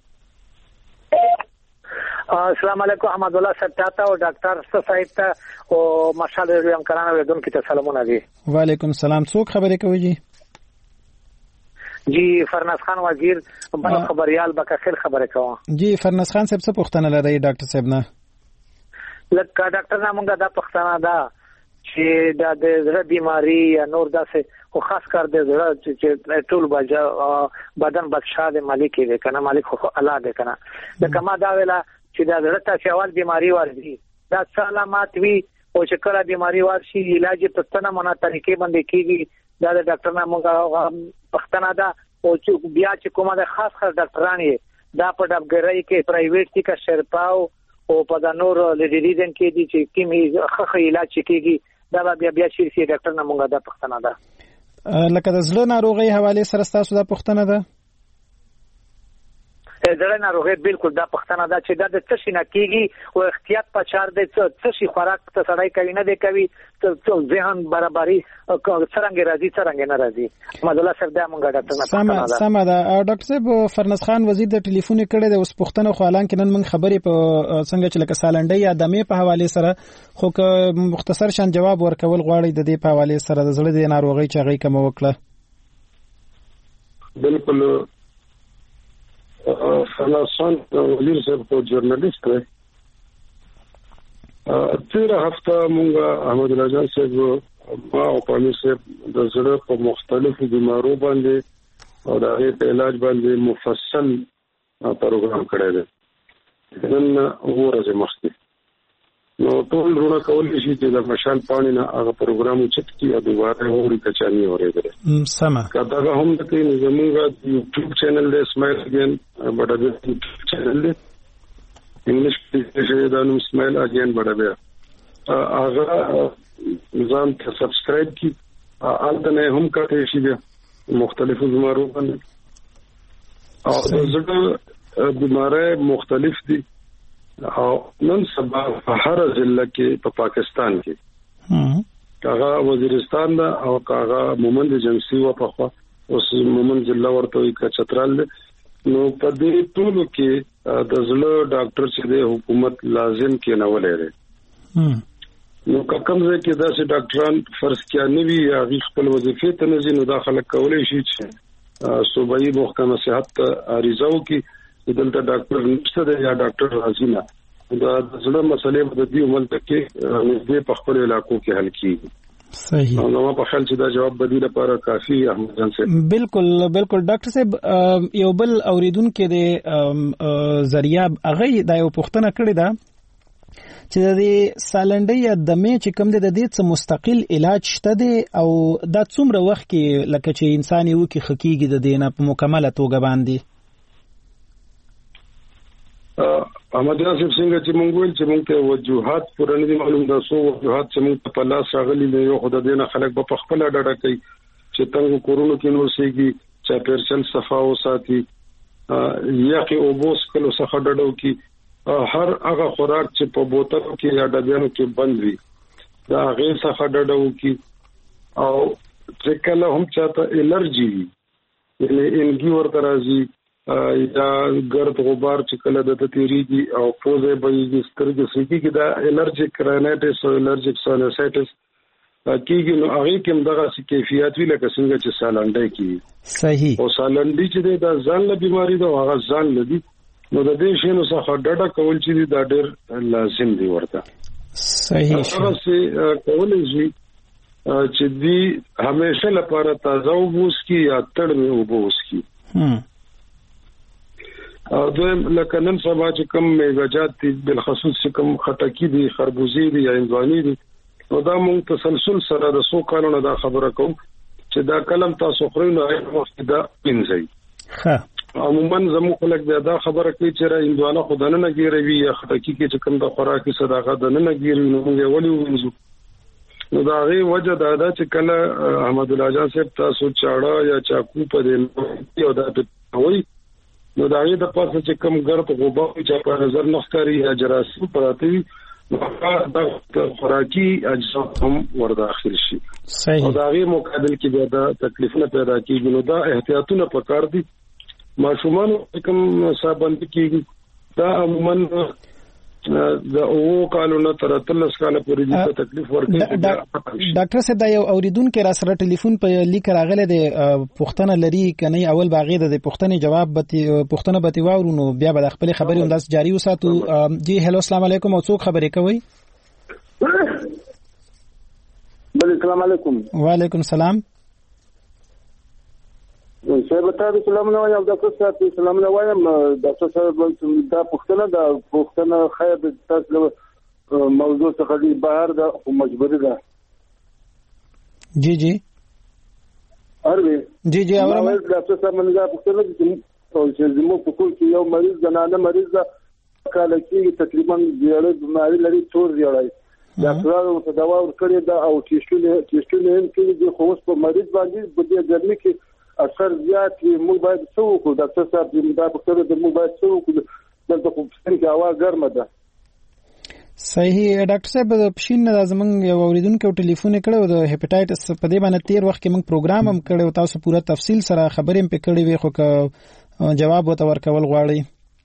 السلام علیکم احمد الله صاحب ته او ډاکټر صاحب ته او ماشاءالله ریام کرانه ودونکو ته سلامونه دي وعلیکم السلام څوک خبرې کوي جی فرناز خان وزیر بل خبريال بکخیر خبره کوم جی فرناز خان صاحب څه پوښتنه لري ډاکټر صاحب نه لکه ډاکټر نامونګه دا پښتنه دا چې د زړه بيماري یا نور داسې خو خاص کر د زړه چې ټول بدن بادشاہ د مالک دی کنه مالک خو الله دی کنه د کما دا ویلا چې د زړه ته اول بيماري ورځي دا علامات وی او چې کله بيماري ورشي علاج په ستنه مونږه طریقې باندې کیږي دا د ډاکټر نه مونږه پښتنه دا او چې بیا چې کومه د خاص ډاکټران یې دا په ډبګرۍ کې پرایویټ کې کا شرپاو او په د نور لیډریزن کې دي چې کیمي خخ علاج کیږي دا بیا شي ډاکټر نه مونږه دا پښتنه ده لکه د زړه ناروغي حواله سره تاسو د پښتنه ده زړه ناروغي بالکل دا پښتنه ده چې دا د څه شي نه کیږي او احتیاط پچار دی څه شي خوراک ته سړی کوي نه دی کوي څه ذهن برابرۍ څنګه راځي څنګه نه راځي مدله سره دا مونږه ډاکټر نه پښتنه ده سم ده ډاکټر صاحب فرناز خان وزیر د ټلیفون کړه د اوس پښتنه خو اعلان کړي نن مونږ خبرې په څنګه چې لکه سالنډي یا دمه په حواله سره خو که مختصر شان جواب ورکول غواړي د دې په حواله سره د زړه د ناروغي چې هغه کوم وکړه بالکل فرناسان ولیر صاحب کو جرنالست ہے تیرا هفته مونږه احمد الله جان صاحب ما او پامي صاحب د زړه په مختلفو بیمارو باندې او د هغه په علاج باندې مفصل پروګرام کړی دی نن ورځ مخکې نو ټول رونه کولای شي چې د مشال پانی نه هغه پروګرام چت کی او دوباره اوري کچاني اورېدل سم کدا هم د کې زموږ یوټیوب چینل د اسماعیل اگین بڑا یوټیوب چینل دی انګلیش کې د نوم اسماعیل اگین بڑا بیا هغه ځان ته سبسکرایب کی البته هم کته شي مختلفو بیمارو باندې او زړه بیماره مختلف دي او نن سبا په هر ضلع کې په پاکستان کې هغه وزیرستان دا او هغه مومند جنسي و په خوا اوس مومند ضلع ورته وي چترال نو په دې ټولو کې د زړه ډاکټر چې د حکومت لازم کې نه ولري نو کوم ځای کې داسې ډاکټران فرض کې نه وي هغه خپل وظیفې ته نه ځي نو داخله کولای شي چې صوبایي محکمه صحت عریضه وکړي دلته ډاکټر نشته دی یا ډاکټر راځي نه دا زړه مسلې د دې عمل کې نږدې په خپل علاقو کې حل کیږي صحیح نو په خیال چې دا جواب بدیل لپاره کافي احمد جان صاحب بالکل ډاکټر صاحب یو بل اوریدونکو د ذریعہ هغه د یو پښتنه کړی دا چې د سالنډي یا دمه چې کوم د دې څه مستقل علاج شته دی او دا څومره وخت کې لکه چې انسان یو کې خکېږي د دینه په مکمله توګه باندې احمد جان صاحب څنګه چې مونږ ویل چې مونږ ته وجوهات پرانه دي معلوم ده سو وجوهات چې مونږ په لاس راغلي نه یو خدای دې نه خلک په خپل ډاډه کوي چې څنګه کورونو کې نو سيږي چې پرسل صفا او ساتي یا کې اوبوس کلو څخه ډډو کې هر هغه خوراک چې په بوتل کې یا ډبیانو کې بند وي دا هغه څخه ډډو کې او چې کله هم چاته الرجی یعنی انګي ورته راځي یا ګرد غبار چې کله د تیریږي او پوزه بېږي سترګې سېږي کې دا الرجیک رینایټس او الرجیک ساینسایټس کېږي نو هغه کوم دغه کیفیت وی لکه څنګه چې سالنډي کې صحیح او سالنډي چې دا ځان له بيماري دا هغه ځان لدی نو د دې شنو څخه ډډه کول چې دا ډېر لازم دی ورته صحیح هغه څه کولای شي چې دی همیشه لپاره تازه وبوس کی یا تړمه وبوس کی او د لکه نن سبا چې کوم میوه‌جات دي بالخصوص چې کوم خټکی دي خربوزي دي یا انځواني دي نو دا مونږ تسلسل سره د سو کالونو دا خبره کوم چې دا کلم تاسو خورئ نو هغه دا پینځي ها عموما زموږ خلک دا خبره کوي چې را انځوانه خدانه نه ګیروي یا خټکی کې چې کوم د خوراکي صدقه ده نه ګیروي نو موږ ولې وینځو نو دا غي وجه دا چې کله احمد الله جان صاحب تاسو چاړه یا چاکو په دې یو دا وایي نو دا غي د پاسه چې کم ګرد غوبا چې په نظر نخکاری یا جراثیم پراته وي نو دا خوراکي اجزا هم ورداخل شي صحیح او دا غي مقابل کې بیا دا تکلیفونه پیدا کیږي نو دا احتیاطونه پکار دي ماشومان کوم صابند کیږي دا عموما دا او کالونه تر 13 کال پورې د تکلیف ورکړي ډاکټر صاحب دا یو اوریدونکو را سره ټلیفون په لیک راغله د پښتنه لري کني اول باغې د پښتنې جواب پښتنه به واورو نو بیا به خپل خبرې انداز جاری وساتو جی هلو السلام علیکم او څوک خبرې کوي السلام علیکم. وعلیکم السلام. صاحب ته سلام نه وایم، ډاکټر صاحب سلام نه وایم. ډاکټر صاحب دا پوښتنه خیر تاسو موضوع څخه دی بهر ده او مجبوری ده. جی جی اروي جی جی اورم. ډاکټر صاحب موږ دا پوښتنه چې زموږ په کور کې یو مریض زنانه مریض ده، کله کې تقریبا ډېر بیماری لري، تور دیړای ډاکټرانو ته دوا ورکړې ده او ټیسټونه هم کړي دي، خو اوس په مریض باندې په دې ګرمي کې اثر زیات موږ باید څه وکړو؟ ډاکټر صاحب دا پوښتنه ده موږ باید څه وکړو؟ دلته خو پښتون کې هوا ګرمه ده. صحیح ډاکټر صاحب پښین نه زمونږ یو اوریدونکو ټلیفون کړو د هپاتایټس په دې باندې تیر وخت کې موږ پروګرام هم کړو، تاسو پوره تفصیل سره خبرې هم پکړې وي، خو جواب وته ورکول غواړي.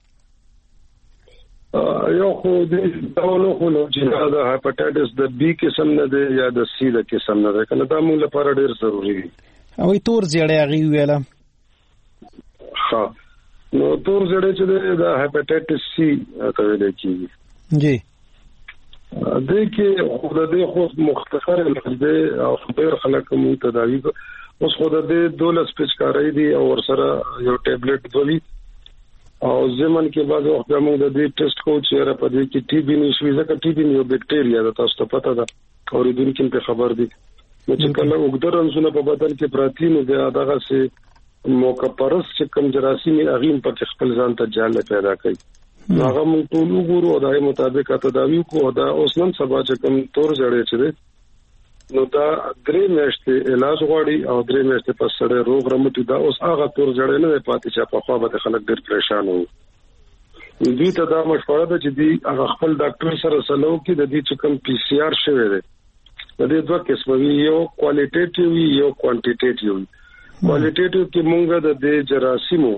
یو خو دې ډول خو نو چې دا هپاتایټس د بی قسم نه دی یا د سی د قسم نه دی، کنه دا موږ لپاره ډیر ضروری دی. او تور زیړی هغه ویله ها نو تور زیړی چې د هپاتایټس سی کوي کیږي جی دې کې خو د دې خو مختصر علاج دی او ډېر خلک مو تداوی اوس خو د دې دولس پیچکاري دي او ورسره یو ټابلیټ دوی او زمن کې بعد وخت موږ د دې ټیسټ کو چې را پدې کې ټي بي نشوي، ځکه ټي بي یو بکټیریا ده، تاسو ته پته ده او د دې کې خبر دي چې کله وګړو رنځونه په بدن کې پراتی نو دغه سي موقع پرس چې کم جراثیم اغیم په خپل ځان ته جال پیدا کوي. هغه موږ ټول وګورو او دای مطابق تداوی کو او دا اوس نن سبا چې کم تور جوړې چې نو دا درې میاشتې علاج غواړي او درې میاشتې پس سره روغ رمټي دا اوس هغه تور جوړې نه پاتې چې په خوا به خلک ډېر پریشان وو. دوی ته دا مشوره ده چې دی هغه خپل ډاکټر سره سلو کې د دې چې کم پی سی آر شوی دی د دې دوه قسمه یو کوالټیټیو یو کوانټیټیټیو. کوالټیټیو کې مونږ د دې جراثیمو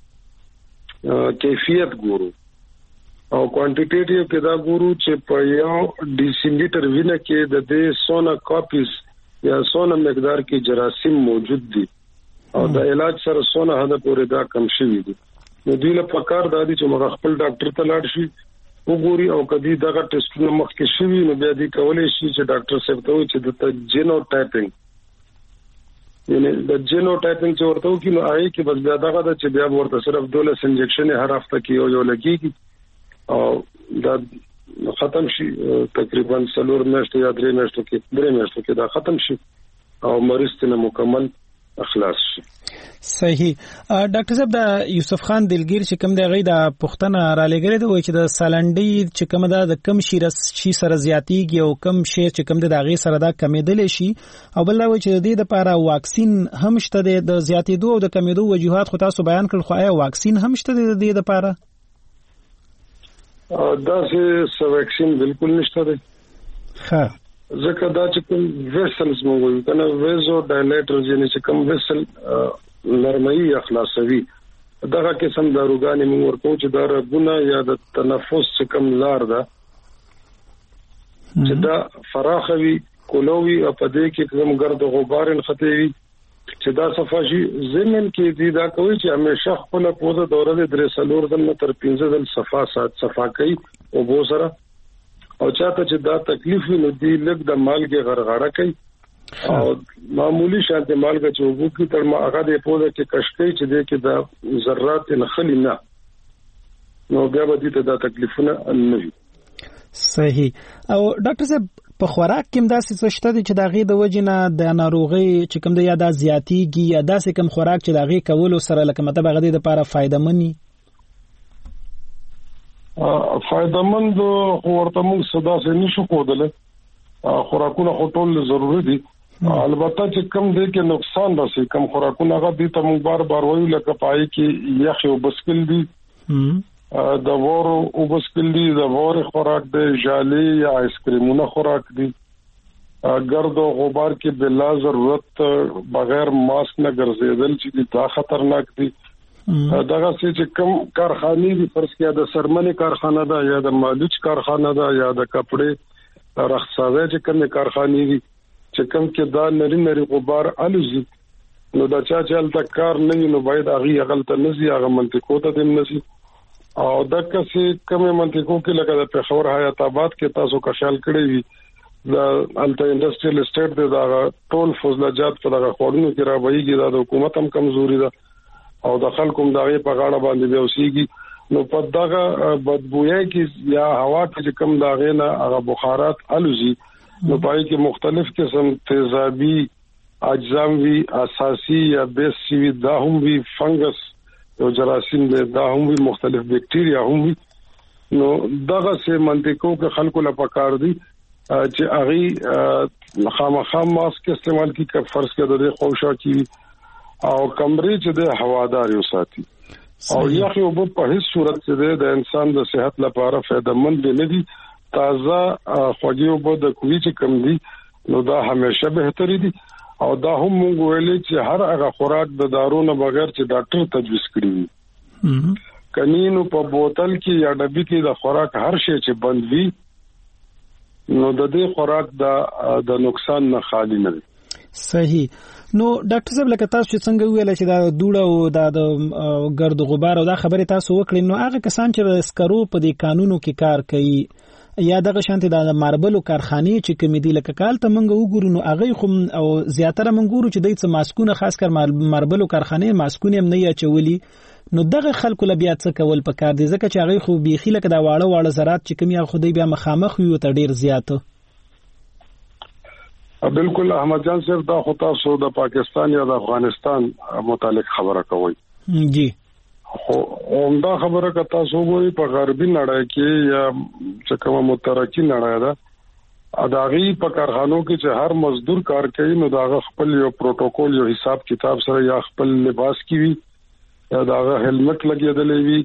کیفیت ګورو او کوانټیټیټیو کې دا ګورو چې په یو ډیسیلیټر وینه کې د دې 100 کاپیز یا 100 مقدار کې جراثیم موجود دي او د علاج سره 100 حد پورې دا کم شوی دي. نو دوی له پکار دادي چې موږ خپل ډاکټر ته لاړ شي وګوري او کدي دغه ټیسټونه مخکې شوی نو بیا دې کولای شي چې ډاکټر صاحب ته وایي چې د جینوټایپینګ یعنی د جینوټایپینګ چې ورته وکړي نو آی کې بس بیا دغه چې بیا ورته صرف 12 انجکشن هر هفته کې یو لګيږي او دا ختم شي تقریبا 4 میاشتې یا 3 میاشتې کې دا ختم شي او مریض ته مکمل اخلاص شي. صحیح. ډاکټر صاحب دا یوسف خان دلګیر چې کوم دی غي دا پښتنه را لګره دی وای چې د سالنډي چې کوم دا د کم شي سره زیاتیږي او کم شي چې کوم د غي سره دا کمیدل شي او بل وای چې د دې لپاره واکسین هم شته د زیاتیدو او د کمیدو وجوهات خو تاسو بیان کړل، خو آیا واکسین هم شته د دې لپاره؟ دا چې واکسین بالکل نشته دی. ها ځکه دا چې کوم ویسلز مو وایي کنه ویزو ډایلیټرز یعنی چې کوم ویسل نرمي اخلاصوي دغه قسم داروګانې موږ ورکو چې دا رګونه یا د تنفس چې کوم لار ده چې دا فراخوي کولوي او په دې کې کوم ګرد غبار انخطوي چې دا صفاشي زمين کې دي دا کوي چې همیشه خپل پوزه دوره د 3 دل تر 15 دل صفا کوي او بو سره او چاته چې دا تکلیف نه دی لګ د مالګه غرغړه کوي او معمولی شانته مالګه چې وګو کی تر ما هغه د پوزه کې کشکې چې د کې دا ذرات نخلی نه نو بیا به دې ته دا تکلیفونه نه وي. صحیح. او ډاکټر صاحب په خوراک کې داسې څه شته چې د غي د وجنه د ناروغي چې کوم د یاد زیاتیږي یا داسې کوم خوراک چې د غي کول سره لکه مطلب هغه د لپاره فائدہ مني؟ فائدہ مند ورته موږ صدا سه نشو کولای، خوراکونه ټول ضروري دي، البته چې کم دي کې نقصان راسي کم خوراکونه هغه دي ته موږ بار وایو لکه پای کې یخ او بسکل دي د وورو او بسکل دي د وور خوراک دي جالي یا آیسکریمونه خوراک دي ګرد او غبار کې بلا ضرورت بغیر ماسک نه ګرځیدل چې دا خطرناک دي. دغه چې کوم کارخانه دي فرض کړه د سرمنې کارخانه ده یا د مالوچ کارخانه ده یا د کپڑے رخصاوي چې کوم کارخانه دي چې کوم کې دا نری غبار الوزي نو دا چل تا کار نه نو باید هغه غلطه نزي هغه منطقو ته دم نزي او دغه چې کوم منطقو کې لکه د پېښور حیات آباد کې تاسو کا خیال کړی وي د الته انډستریال اسټیټ د ټول فضلجات په دغه خوړونو کې راوړيږي د حکومت هم کمزوري ده او د خلکو هم دغه په غاړه باندې اوسېږي نو په دغه بدبوئی کې یا هوا کې کوم دغه نه هغه بخارات الوزي نو پای کې مختلف قسم تیزابي اجزام وی اساسي یا بیسي وی دا هم وی فنګس او جراثیم دا هم وی مختلف بیکټیریا هم وی نو دغه سه منطقو کې خلکو لپاره کار دي چې اغي خامخام ماسک استعمال کی که فرض کړه د خوشا کی او کمرې چې د هوادار یو ساتي او یخي وب په هیڅ صورت کې د انسان د صحت لپاره فائدہ مند نه دي تازه خوږی وب د کوی چې کم دي نو دا همیشه بهتري دي او دا هم موږ ویلي چې هر هغه خوراک د دارونو بغیر چې ډاکټر تجویز کړی وي کنينو په بوتل کې یا ډبي کې د خوراک هر شی چې بند وي نو د دې خوراک د نقصان نه خالی نه وي صحیح نو ډاکټر صاحب لکه تاسو چې څنګه ویل چې دا دوړه او د ګرد غبار او دا خبره تاسو وکړئ نو هغه کسان چې سکرو په دې قانونو کې کار کوي یا دغه شانتي د ماربلو کارخانه چې کوم دي لکه کال ته منګو وګورو نو هغه خو او زیاتره منګورو چې دایته ماسکونه خاص کر ماربلو کارخانه ماسکونه هم نه یا چولي نو دغه خلکو له بیا څه کول پکار دي ځکه چې هغه خو بيخي لکه دا واړه زراعت چې کوم یا خدای بیا مخامخ وي ته ډیر زیات بالکل احمد جان صاحب دا خو تاسو د پاکستان یا د افغانستان متعلق خبره کوي جی خو دا خبره که تاسو وګورئ په غربي نړۍ کې یا چې کومه مترقي نړۍ ده اداغي په کارخانو کې چې هر مزدور کار کوي نو دا خپل یو پروتوکول یو حساب کتاب سره یا خپل لباس کی وي یا دا هلمټ لګیدلې وي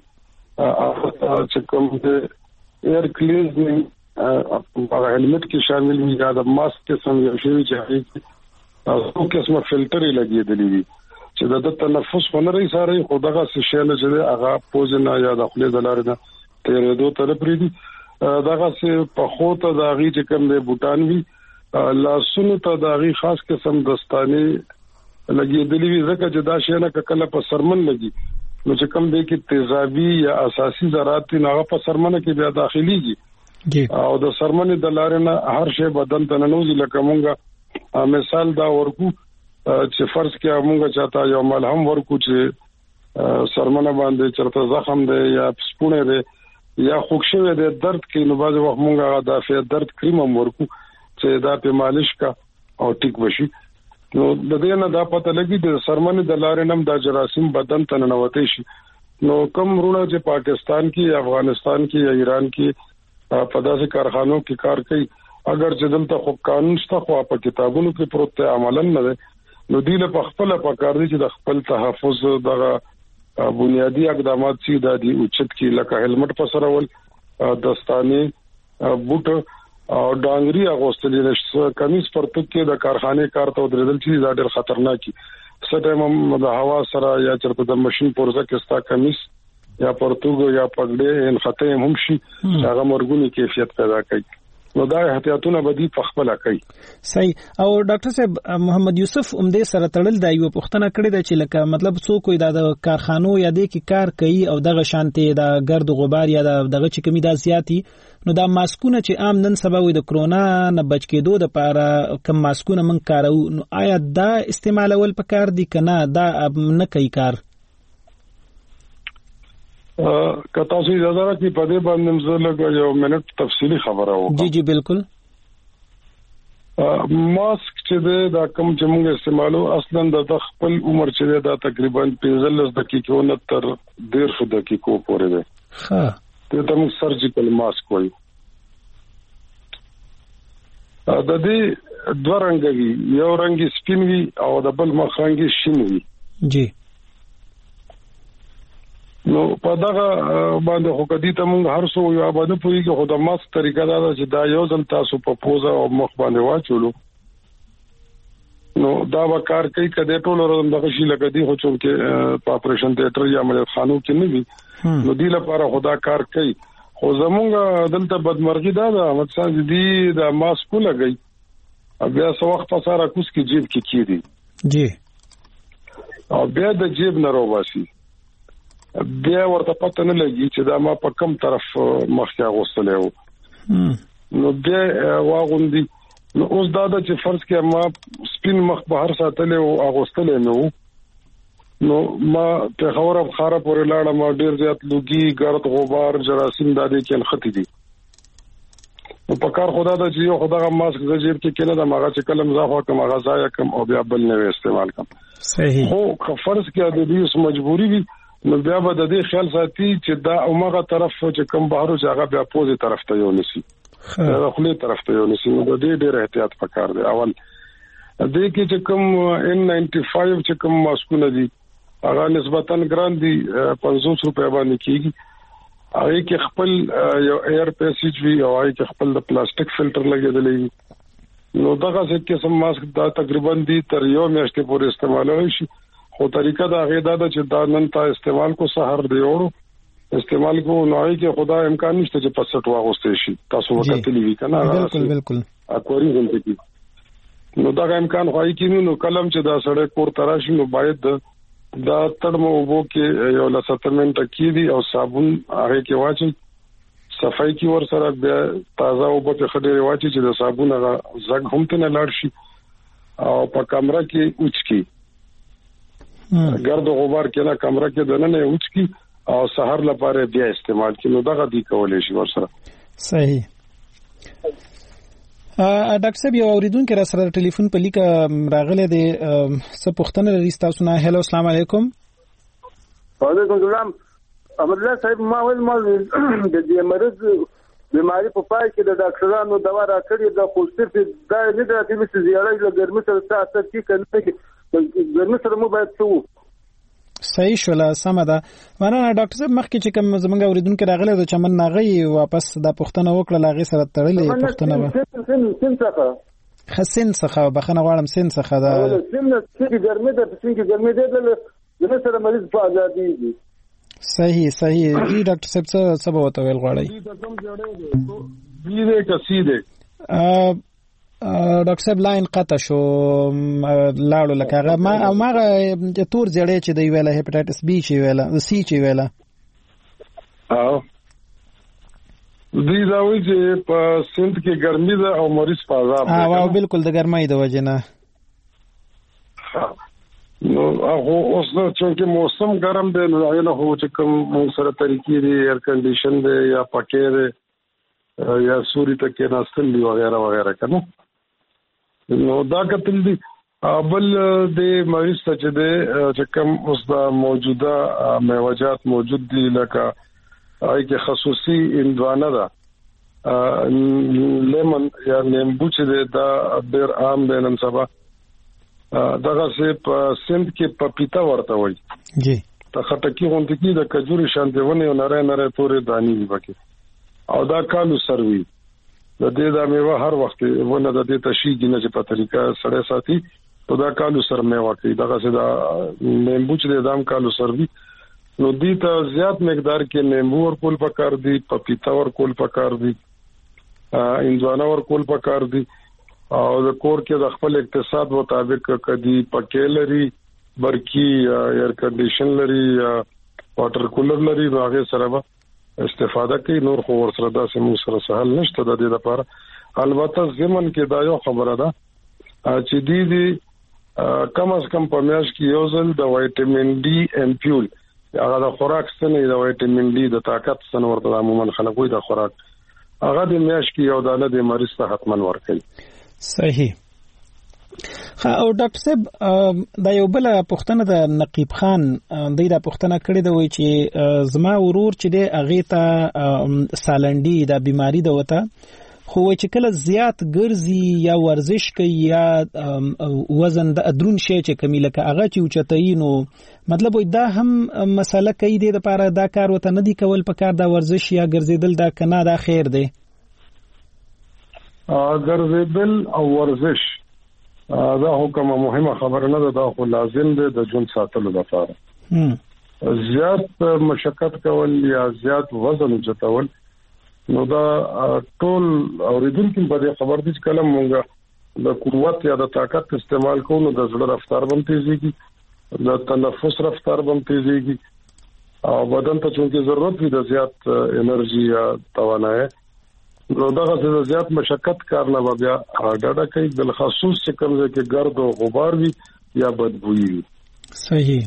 چې کوم د ایر کلینزنګ هغه هلمټ کې شامل وي یا د ماسک کې سم یو شی چې تاسو قسمه فلټر لګیدلې وي چې د تنفس ونري سره خدغه سشل چې هغه پوزنه یا د خپل دلارنه تیرېدو تر پریدي دغه سه په خوته د غي چې کوم د بوتان وی لاسونو ته د غي خاص قسم دستانه لګیدلې وي ځکه چې دا شی نه کله په سرمن لګي نو چې کوم دی کې تیزابي یا اساسي ذرات نه په سرمنه کې بیا داخليږي او د سرمنې د لارنه هر شی بدن ته ننوځي لکه مونږه مثال دا ورکو چې فرض کې موږ چاته یو ملهم ورکو چې سرمنه باندې چرته زخم دی یا سپونه دی یا خوښوي دی درد کې نو باز وخت موږ دا فی درد کریم ورکو چې دا په مالش کا او ټیک وشي نو د دې نه دا پته لګي د سرمنه د لارې نم د جراثیم بدن ته ننوتي شي نو کوم رونه چې پاکستان کې افغانستان کې یا ایران کې په داسې کارخانو کې کار کوي اگر چې دلته خو قانون شته خو په کتابونو کې پروت عملاً نه نو دی له خپل په کار دي چې د خپل تحفظ دغه بنیادی اقدامات چې د دې اوچت کې لکه هلمټ پسرول دستانه بوټ او ډانګري اغوستل نشي کمیس پرتګ کې د کارخانه کار ته درېدل چې دا ډېر خطرناک دي څه د هوا سره یا چرته د ماشين پورزه کې ستا کمیس یا پرتګ یا پګړې ان خطر هم شي هغه مرګونی کیفیت پیدا کوي نو دا احتیاطونه بدی په خپل کوي صحیح او ډاکټر صاحب محمد یوسف اومدې سره تړل دا یو پوښتنه کړې ده چې لکه مطلب څوک کوئی د کارخانو یا د کې کار کوي او دغه شانته د ګرد غبار یا دغه چې کمی د زیاتی نو دا ماسکونه چې عام نن سبا وي د کرونا نه بچ کېدو د لپاره کم ماسکونه من کارو نو آیا دا استعمالول پکار دي کنه دا نه کوي کار کتا سي اجازه راکړي په دې باندې زه یو منټ تفصیلی خبره وکړم جی بالکل ماسک چې دا کوم چې موږ استعمالو اصلا د خپل عمر چې دا تقریبا 15 دقیقو نه تر 1.5 دقیقو پورې ده ها ته موږ سرجیکل ماسک وایو د دې دوه رنګ وي یو رنګ سپین وي او د بل مخ رنګ شین وي جی نو په دغه باندې خو کدي ته موږ هر څو یو آباد پوری کې خو د ماسک طریقه دا چې دا یو ځل تاسو په پوزا او مخ باندې واچولو نو دا وکړ کوي کده ټول ورځ دغه شی لګدي خو چې په اپریشن تیاتر یا عملیات خانو کې نه وي نو دی لپاره خدا کار کوي خو زمونږ دلته بدمرغي دا مقصد دي د ماسک لګي بیا څو وخت سره کوس کې جیب کې کیدی جی او بیا د جیب نه روباسي بیا ورته پته نه لګي چې دا ما په کوم طرف مخ کې غوستلې و نو بیا واغوندي نو اوس دا د چې فرض کې ما سپین مخ بهر ساتلې او اغوستلې نو ما په خبره بخاره پورې لاړه ما ډیر زیات لوګي ګرد غبار جراثیم د دې کې خطي دي نو په کار خدا دا چې یو خدای ماسک د جیب کې کنه د ماغه چې کلم زاخوا کوم غذا کم او بیا بل نه استعمال کوم صحیح خو فرض کې د دې مجبوری وي نو بیا به د دې خیال ساتي چې دا اومغه طرف چې کم بهرو چې هغه بیا پوزي طرف ته یو نسی دا خپل طرف ته یو نسی نو د دې ډېر احتیاط پکار دی اول د کې چې کوم N95 چې کوم ماسکونه دي هغه نسبتاً ګران دي 500 روپیا باندې کیږي هغه کې خپل یو ایر پیسیج وی او هغه کې خپل د پلاستیک فلټر لګیدلې نو دغه څه قسم ماسک دا تقریبا دي تر یو میاشتې پورې استعمالوي شي خو طریقه دا غي دا چې دا نن تا استعمال کو سحر دی وړو استعمال کو نو هغه کې خدای امکان نشته چې پسټ واغوستې شي تاسو وکړلې وی کنه بالکل اکوري غونډه کې نو دا امکان خوای کې نو کلم چې دا سړی کور تراشي نو باید دا ترمو وبو کې یو لساتمنټ کې دي او صابون هغه کې واچي صفای کې ور سره بیا تازه وبو کې خډې واچي چې د صابون هغه زګ هم ته نه لاړ شي او په کمره کې اوچ کې ګرد غبار کې نه کمره کې دنه نه اوچ کې او سحر لپاره بیا استعمال کې نو دغه دی کولای شي ور سره صحیح ډاکټر صاحب یو اوریدونکو را سره ټلیفون په لیکه راغله د څه پوښتنه لري تاسو نه هلو السلام علیکم وعلیکم السلام احمد الله صاحب ما ول د دې مرض بیماری په پای کې د ډاکټرانو دوا راکړي د خوشتف دا نه د دې څه زیاړه د ګرمي سره تاسو کې کنه ګرمي سره مو باید څه صحیح شولا سم ده مننه ډاکټر صاحب مخکې چې کوم زمونږ اوریدونکو راغله د چمن ناغي واپس دا پوښتنه وکړه لاغي سره تړلې پوښتنه و حسین څخه بخنه غواړم سین څخه دا سین چې ګرمي ده چې ګرمي ده د سره مریض په ازادي دي صحیح جی ډاکټر صاحب څه به وته ویل غواړي دې کسیده ډاکټر صاحب لاین قطع شو لاړو لکه هغه ما تور زړې چې دی ویله هپاتایټس بی چې ویله سی چې ویله او دې دا وایي چې په سند کې ګرمي ده او مریض په عذاب ده او بالکل د ګرمۍ د وجه نه نو هغه اوس نو چې موسم ګرم دی نو هغه هو چې کوم سره طریقې دی ایر کنډیشن دی یا پکې دی یا سوري ته کې ناستل دی وغیرہ وغیرہ کنه نو دا کتل دي بل د مریض ته چې کوم اوس دا موجوده میوجات موجود دي لکه هغه کې خصوصي اندوانه ده لیمن یا نیمبو چې دا ډېر عام دی نن سبا دغه سه په سند کې پپیتا ورته وایي جی ته خټکی غونډه کې د کجوري شانته ونه نره تورې دانی دي پکې او دا کالو سروي د دې د میوه هر وخت ونه د دې تشیږي نه چې په طریقه سره ساتي تو دا کالو سر میوه کوي دغه څه دا نیمبو چې د دام کالو سروي نو دې ته زیات مقدار کې نیمبو ورکول پکار دي پپیتا ورکول پکار دي انځوانه ورکول پکار دي او د کور کې د خپل اقتصاد مطابق کدي پکېلري برکی ایر کنډیشن لري واټر کولر لري هغه سره استفاده کوي نور خو ورسره داسې موږ سره سهل نشته د دې لپاره البته زمون کې دا یو خبره ده چې دې کم از کم په میاشت کې یو ځل د وایټامین ډي امپیول هغه د خوراک ستنې د وایټامین ډي د طاقت ستن ورته عموما خلک وي د خوراک هغه د میاشت کې یو دانه د مریض ته حتمن ورکړي صحیح او ډاکټر صاحب دا یو بل پوښتنه د نقیب خان د دا پوښتنه کړې ده وای چې زما ورور چې دی هغه ته سالنډي دا بیماری ده وته خو چې کله زیات ګرځي یا ورزش کوي یا وزن د ادرون شي چې کمی لکه هغه چې اوچتای نو مطلب وای دا هم مسله کوي د لپاره دا کار وته نه دی کول په کار دا ورزش یا ګرځیدل دا کنه دا خیر دی ګرځیدل او ورزش دا حکم مهمه خبره نه ده دا خو لازم دی د ژوند ساتلو لپاره زیات مشقت کول یا زیات وزن چتول نو دا ټول اوریدونکو په دې خبر دي چې کله مونږ د قوت یا د طاقت استعمال کوو نو د زړه رفتار هم تیزیږي د تنفس رفتار هم تیزیږي او بدن ته چې ضرورت وي د زیات انرژي یا توانایي نو دغه څه زیات مشقت کار نه بیا ډاډه کوي بل خصوص چې کوم ځای کې ګرد او غبار وي یا بدبوئی وي. صحیح.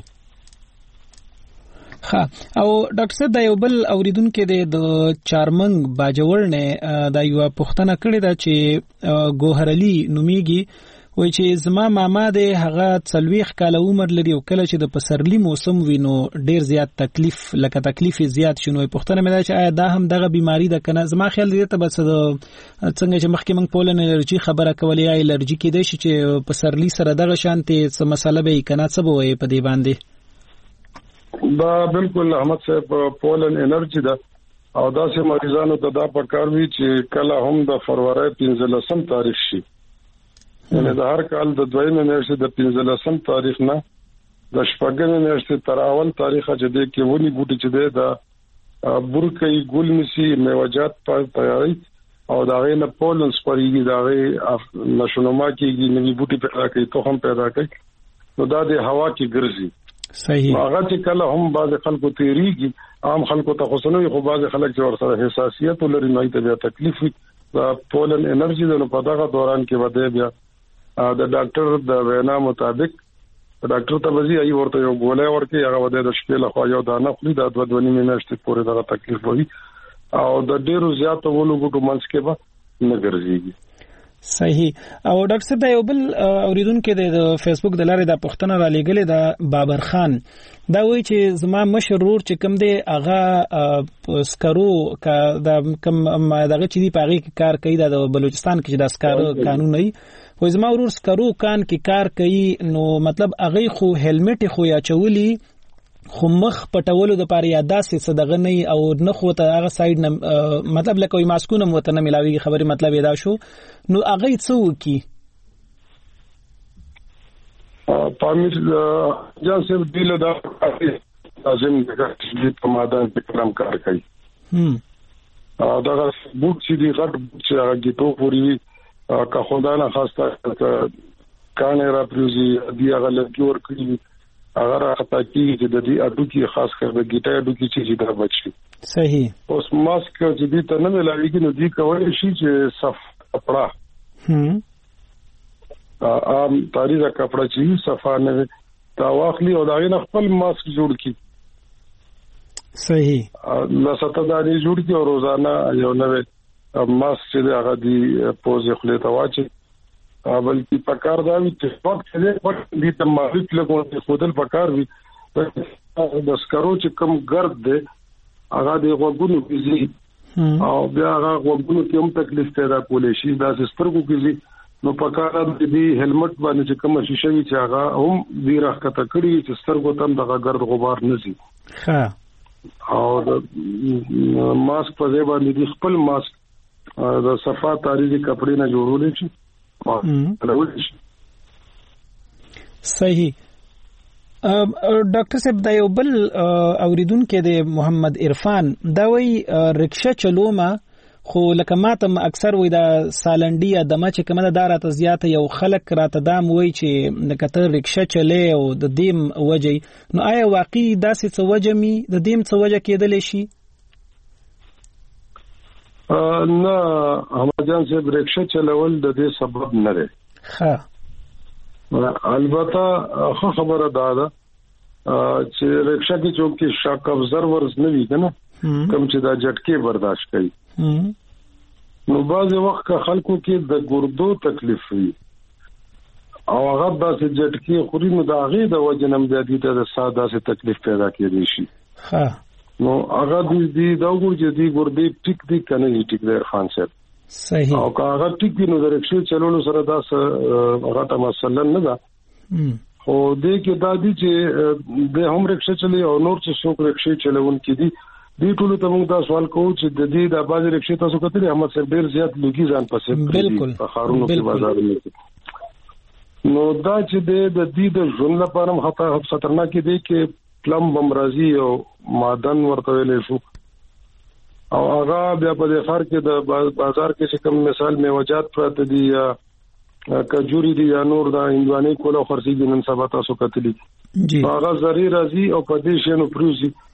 ها او ډاکټر صاحب دا یو بل اوریدونکو د چارمنګ باجوړ نه دا یو پوښتنه کړې ده چې ګوهر علي نومیږي وای چې زما ماما د هغه 40 کال عمر لري او کله چې د پسرلی موسم وینو ډیر زیات تکلیف زیات شنو. پوښتنه مې ده چې آیا دا هم دغه بیماری ده کنه؟ زما خیال دی ته بس څنګه چې مخکې موږ پولن الرجی خبره کولې یا الرجی کې دی چې پسرلی سره دغه شانتي څه مسله به کنه څه به وي په دې باندې؟ دا بالکل احمد صاحب پولن انرجی ده او داسې مریضانو ته دا پکار وی چې کله هم د فروری 15 تاریخ شي یعنی د هر کال د 2 میاشتې د 15 تاریخ نه د شپږم میاشتې تر اول تاریخ چې د کې ونی بوټي چې د برکې ګل نسی میوجات تیاری او دا غي نه پولن سپریږي دا غي نشونما کېږي نوی بوټي پیدا کوي تو هم پیدا کوي نو دا د هوا کې ګرځي. صحیح. هغه چې کله هم بعض خلکو تیریږي عام خلکو ته خصنوي خو بعض خلک چې ورسره حساسیت ولري نو ته بیا تکلیف وي. دا پولن انرجی د په دغه دوران کې وده بیا د ډاکټر د وینا مطابق ډاکټر ته وځي ای ورته یو ګولای ورکي هغه وده د شپې له خوا یو دانه خوري د 2 میاشتې پورې دغه تکلیف وي او د ډیرو زیاتو ولګو منځ کې به نه ګرځيږي. صحیح. او ډاکټر صاحب دا یو بل اوریدونکو د فیسبوک د لارې د پښتنه را لګلې د بابر خان دا وایي چې زما مشر ورور چې کوم دی هغه سکرو د کوم دغه چې دی پاغي کار کوي د بلوچستان کې د سکرو قانون نه وي زما ورور سکرو کان کې کار کوي نو مطلب هغه خو هلمټ خو یا چولی خو مخ پټولو د پاره یاداسې صدغه نه او نه خو ته هغه ساید نه مطلب لکه ماسکونه مت نه ملاوي خبره مطلب دا شو نو هغه څه وکي پامیر جان صاحب دیله دا لازم دغه په ماده په کلام کار کوي دا بوت چې دی غټ چې هغه گیټو پوری کا خدانه خاصه کانه را پروزي دی هغه لږ ور کړی اگر خطا کیږي چې د دې اډو کې خاص کر د گیټا اډو کې چې دا بچي. صحیح. اوس ماسک چې دې ته نه ملایږي نو دې کولای شي چې صف کپڑا عام تاریخ کپڑا چې صفه نه تا واخلي او دا نه خپل ماسک جوړ کی. صحیح. لسته دا جوړ کی او روزانه یو نوې ماسک چې هغه دی پوزې خلې ته واچي بلکې پکار دا وي چې وخت دې دې تمارک لګول خودل پکار وي د سکرو چې کم ګرد دی هغه د غوګونو کېږي او بیا هغه غوګونو کې هم تکلیف پیدا کولای شي دا سترګو کېږي نو پکار دې هلمټ باندې چې کوم شیشه وي چې هغه هم دې راخته کړی چې سترګو تم دغه ګرد غبار نه شي. ها او د ماسک په ځای باندې خپل ماسک د صفه تاریخي کپڑے نه جوړول شي. صحیح. ډاکټر صاحب دا یو بل اوریدونکو د محمد عرفان دا وی رکشا چلوما خو لکه ماته اکثر وای دا سالنډي یا دمه چې کومه دا راته زیاته یو خلک راته دام وای چې د کتر رکشا چلے او د دیم وجه نو آیا واقعي داسې څه وجه می د دیم څه وجه کېدل شي؟ نه همجان صاحب رکشا چلول د دې سبب نه دی. البته خو خبره ده چې رکشا کې چونکی شاک ابزرورز نه وي کنه کوم چې دا جټکي برداشت کوي نو بعض وخت خلکو کې د ګردو تکلیف وي او هغه د جټکي خوري نو دا غي د وجنم د دې د ساده سي تکلیف پیدا کېږي شي نو هغه دې دا وګورئ چې ګردې ټیک دي کنه ټیک دی خان صاحب. صحیح. او هغه ټیک دي نو د رکشا چلولو سره دا هغه ته مثلا نه ده خو دې کې دا دي چې د هم رکشا چلی او نور چې څوک رکشا چلون کې دي دې ټول ته موږ دا سوال کوو چې د دې د باز رکشا تاسو کتلې احمد صاحب ډیر زیات لګي ځان پسې بالکل په خارونو کې بازار کې نو دا چې د دې د ژوند لپاره خطرناک دي کې پلم بمرازي او معدن ورته ویلې شو او هغه بیا په دې خار کې د بازار کې چې کوم مثال میوجات پراته دي یا کجوري دي یا نور دا هندواني کوله خرسي د نن سبا تاسو کتلی هغه زری راځي او په دې شنو پروزي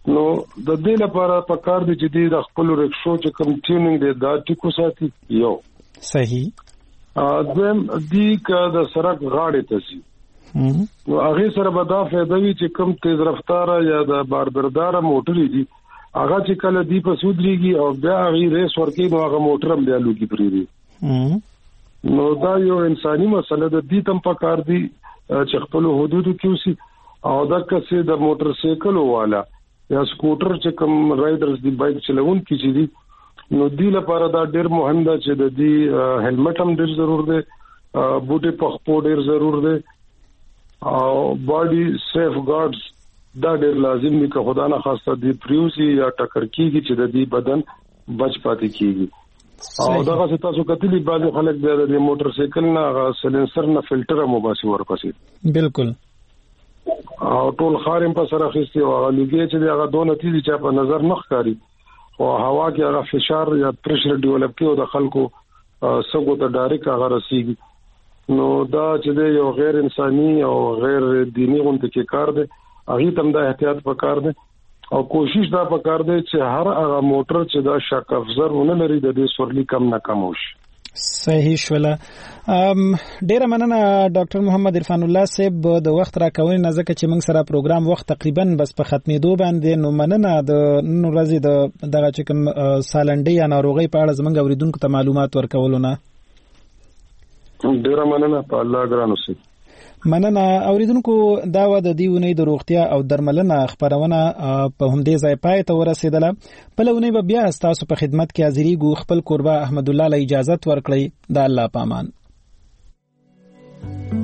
نو د دې لپاره پکار دي چې د خپل رکشو چې کوم ټیونینګ دی دا ټیکو ساتي یو صحیح دویم دی که د سړک غاړې ته سي نو هغه سره به دا فائدہ وي چې کوم تیز رفتار یا د باردردار موټر دي هغه چې کله دی په سودريږي او بیا هغه ریس ورکې نو هغه موټر هم بیا لوګي پریږي نو دا یو انساني مسله ده دي تم پکار دي چې خپل حدود کې وسی او دا کسه د موټر سایکل والا یا سکوټر چې کوم رائډرز دی بایک چلون کې چې دي نو دی لپاره دا ډیر مهم ده چې د دې هیلمټ هم ډیر ضرور دی بوټي پخپو ډیر ضرور دی او باډي سیف ګارډز دا ډیر لازم دي که خدا نه خاصه دی پریوسی یا ټکر کیږي چې د دې بدن بچ پاتې کیږي او دا څه تاسو کتلی بعض خلک د موټر سایکل نه سلنسر نه فلټر مو باسي ورپسې بالکل او ټول خارم په سره خستي او لګي چې هغه دوه نتیجې چې په نظر نه ښکاری او هوا کې هغه فشار یا پريشر ډیولپ کیو د خلکو سګو ته ډایرکټ هغه رسیږي نو دا چې یو غیر انساني او غیر دینی غونډه کې کار دی هغه تم دا احتیاط وکړ دي او کوشش دا وکړ دي چې هر هغه موټر چې دا شک افزر ونه لري د دې سورلي کم نه کم وشي صحیح شوله ډیره مننه ډاکټر محمد عرفان الله صاحب د وخت راکوي نه ځکه چې موږ سره پروګرام وخت تقریبا بس په ختمېدو باندې نو مننه د نن ورځې دغه چې کوم سالنډي یا ناروغي په اړه زموږ اوریدونکو ته معلومات ورکولونه ډیره مننه په الله ګرانو سي مننه اوریدونکو دا و د دیونی د روغتیا او درملنه خبرونه په همدې ځای پای ته ورسېدله په لونی به بیا تاسو په خدمت کې حاضرېږو خپل قربا احمد الله له اجازه ورکړي د الله پامان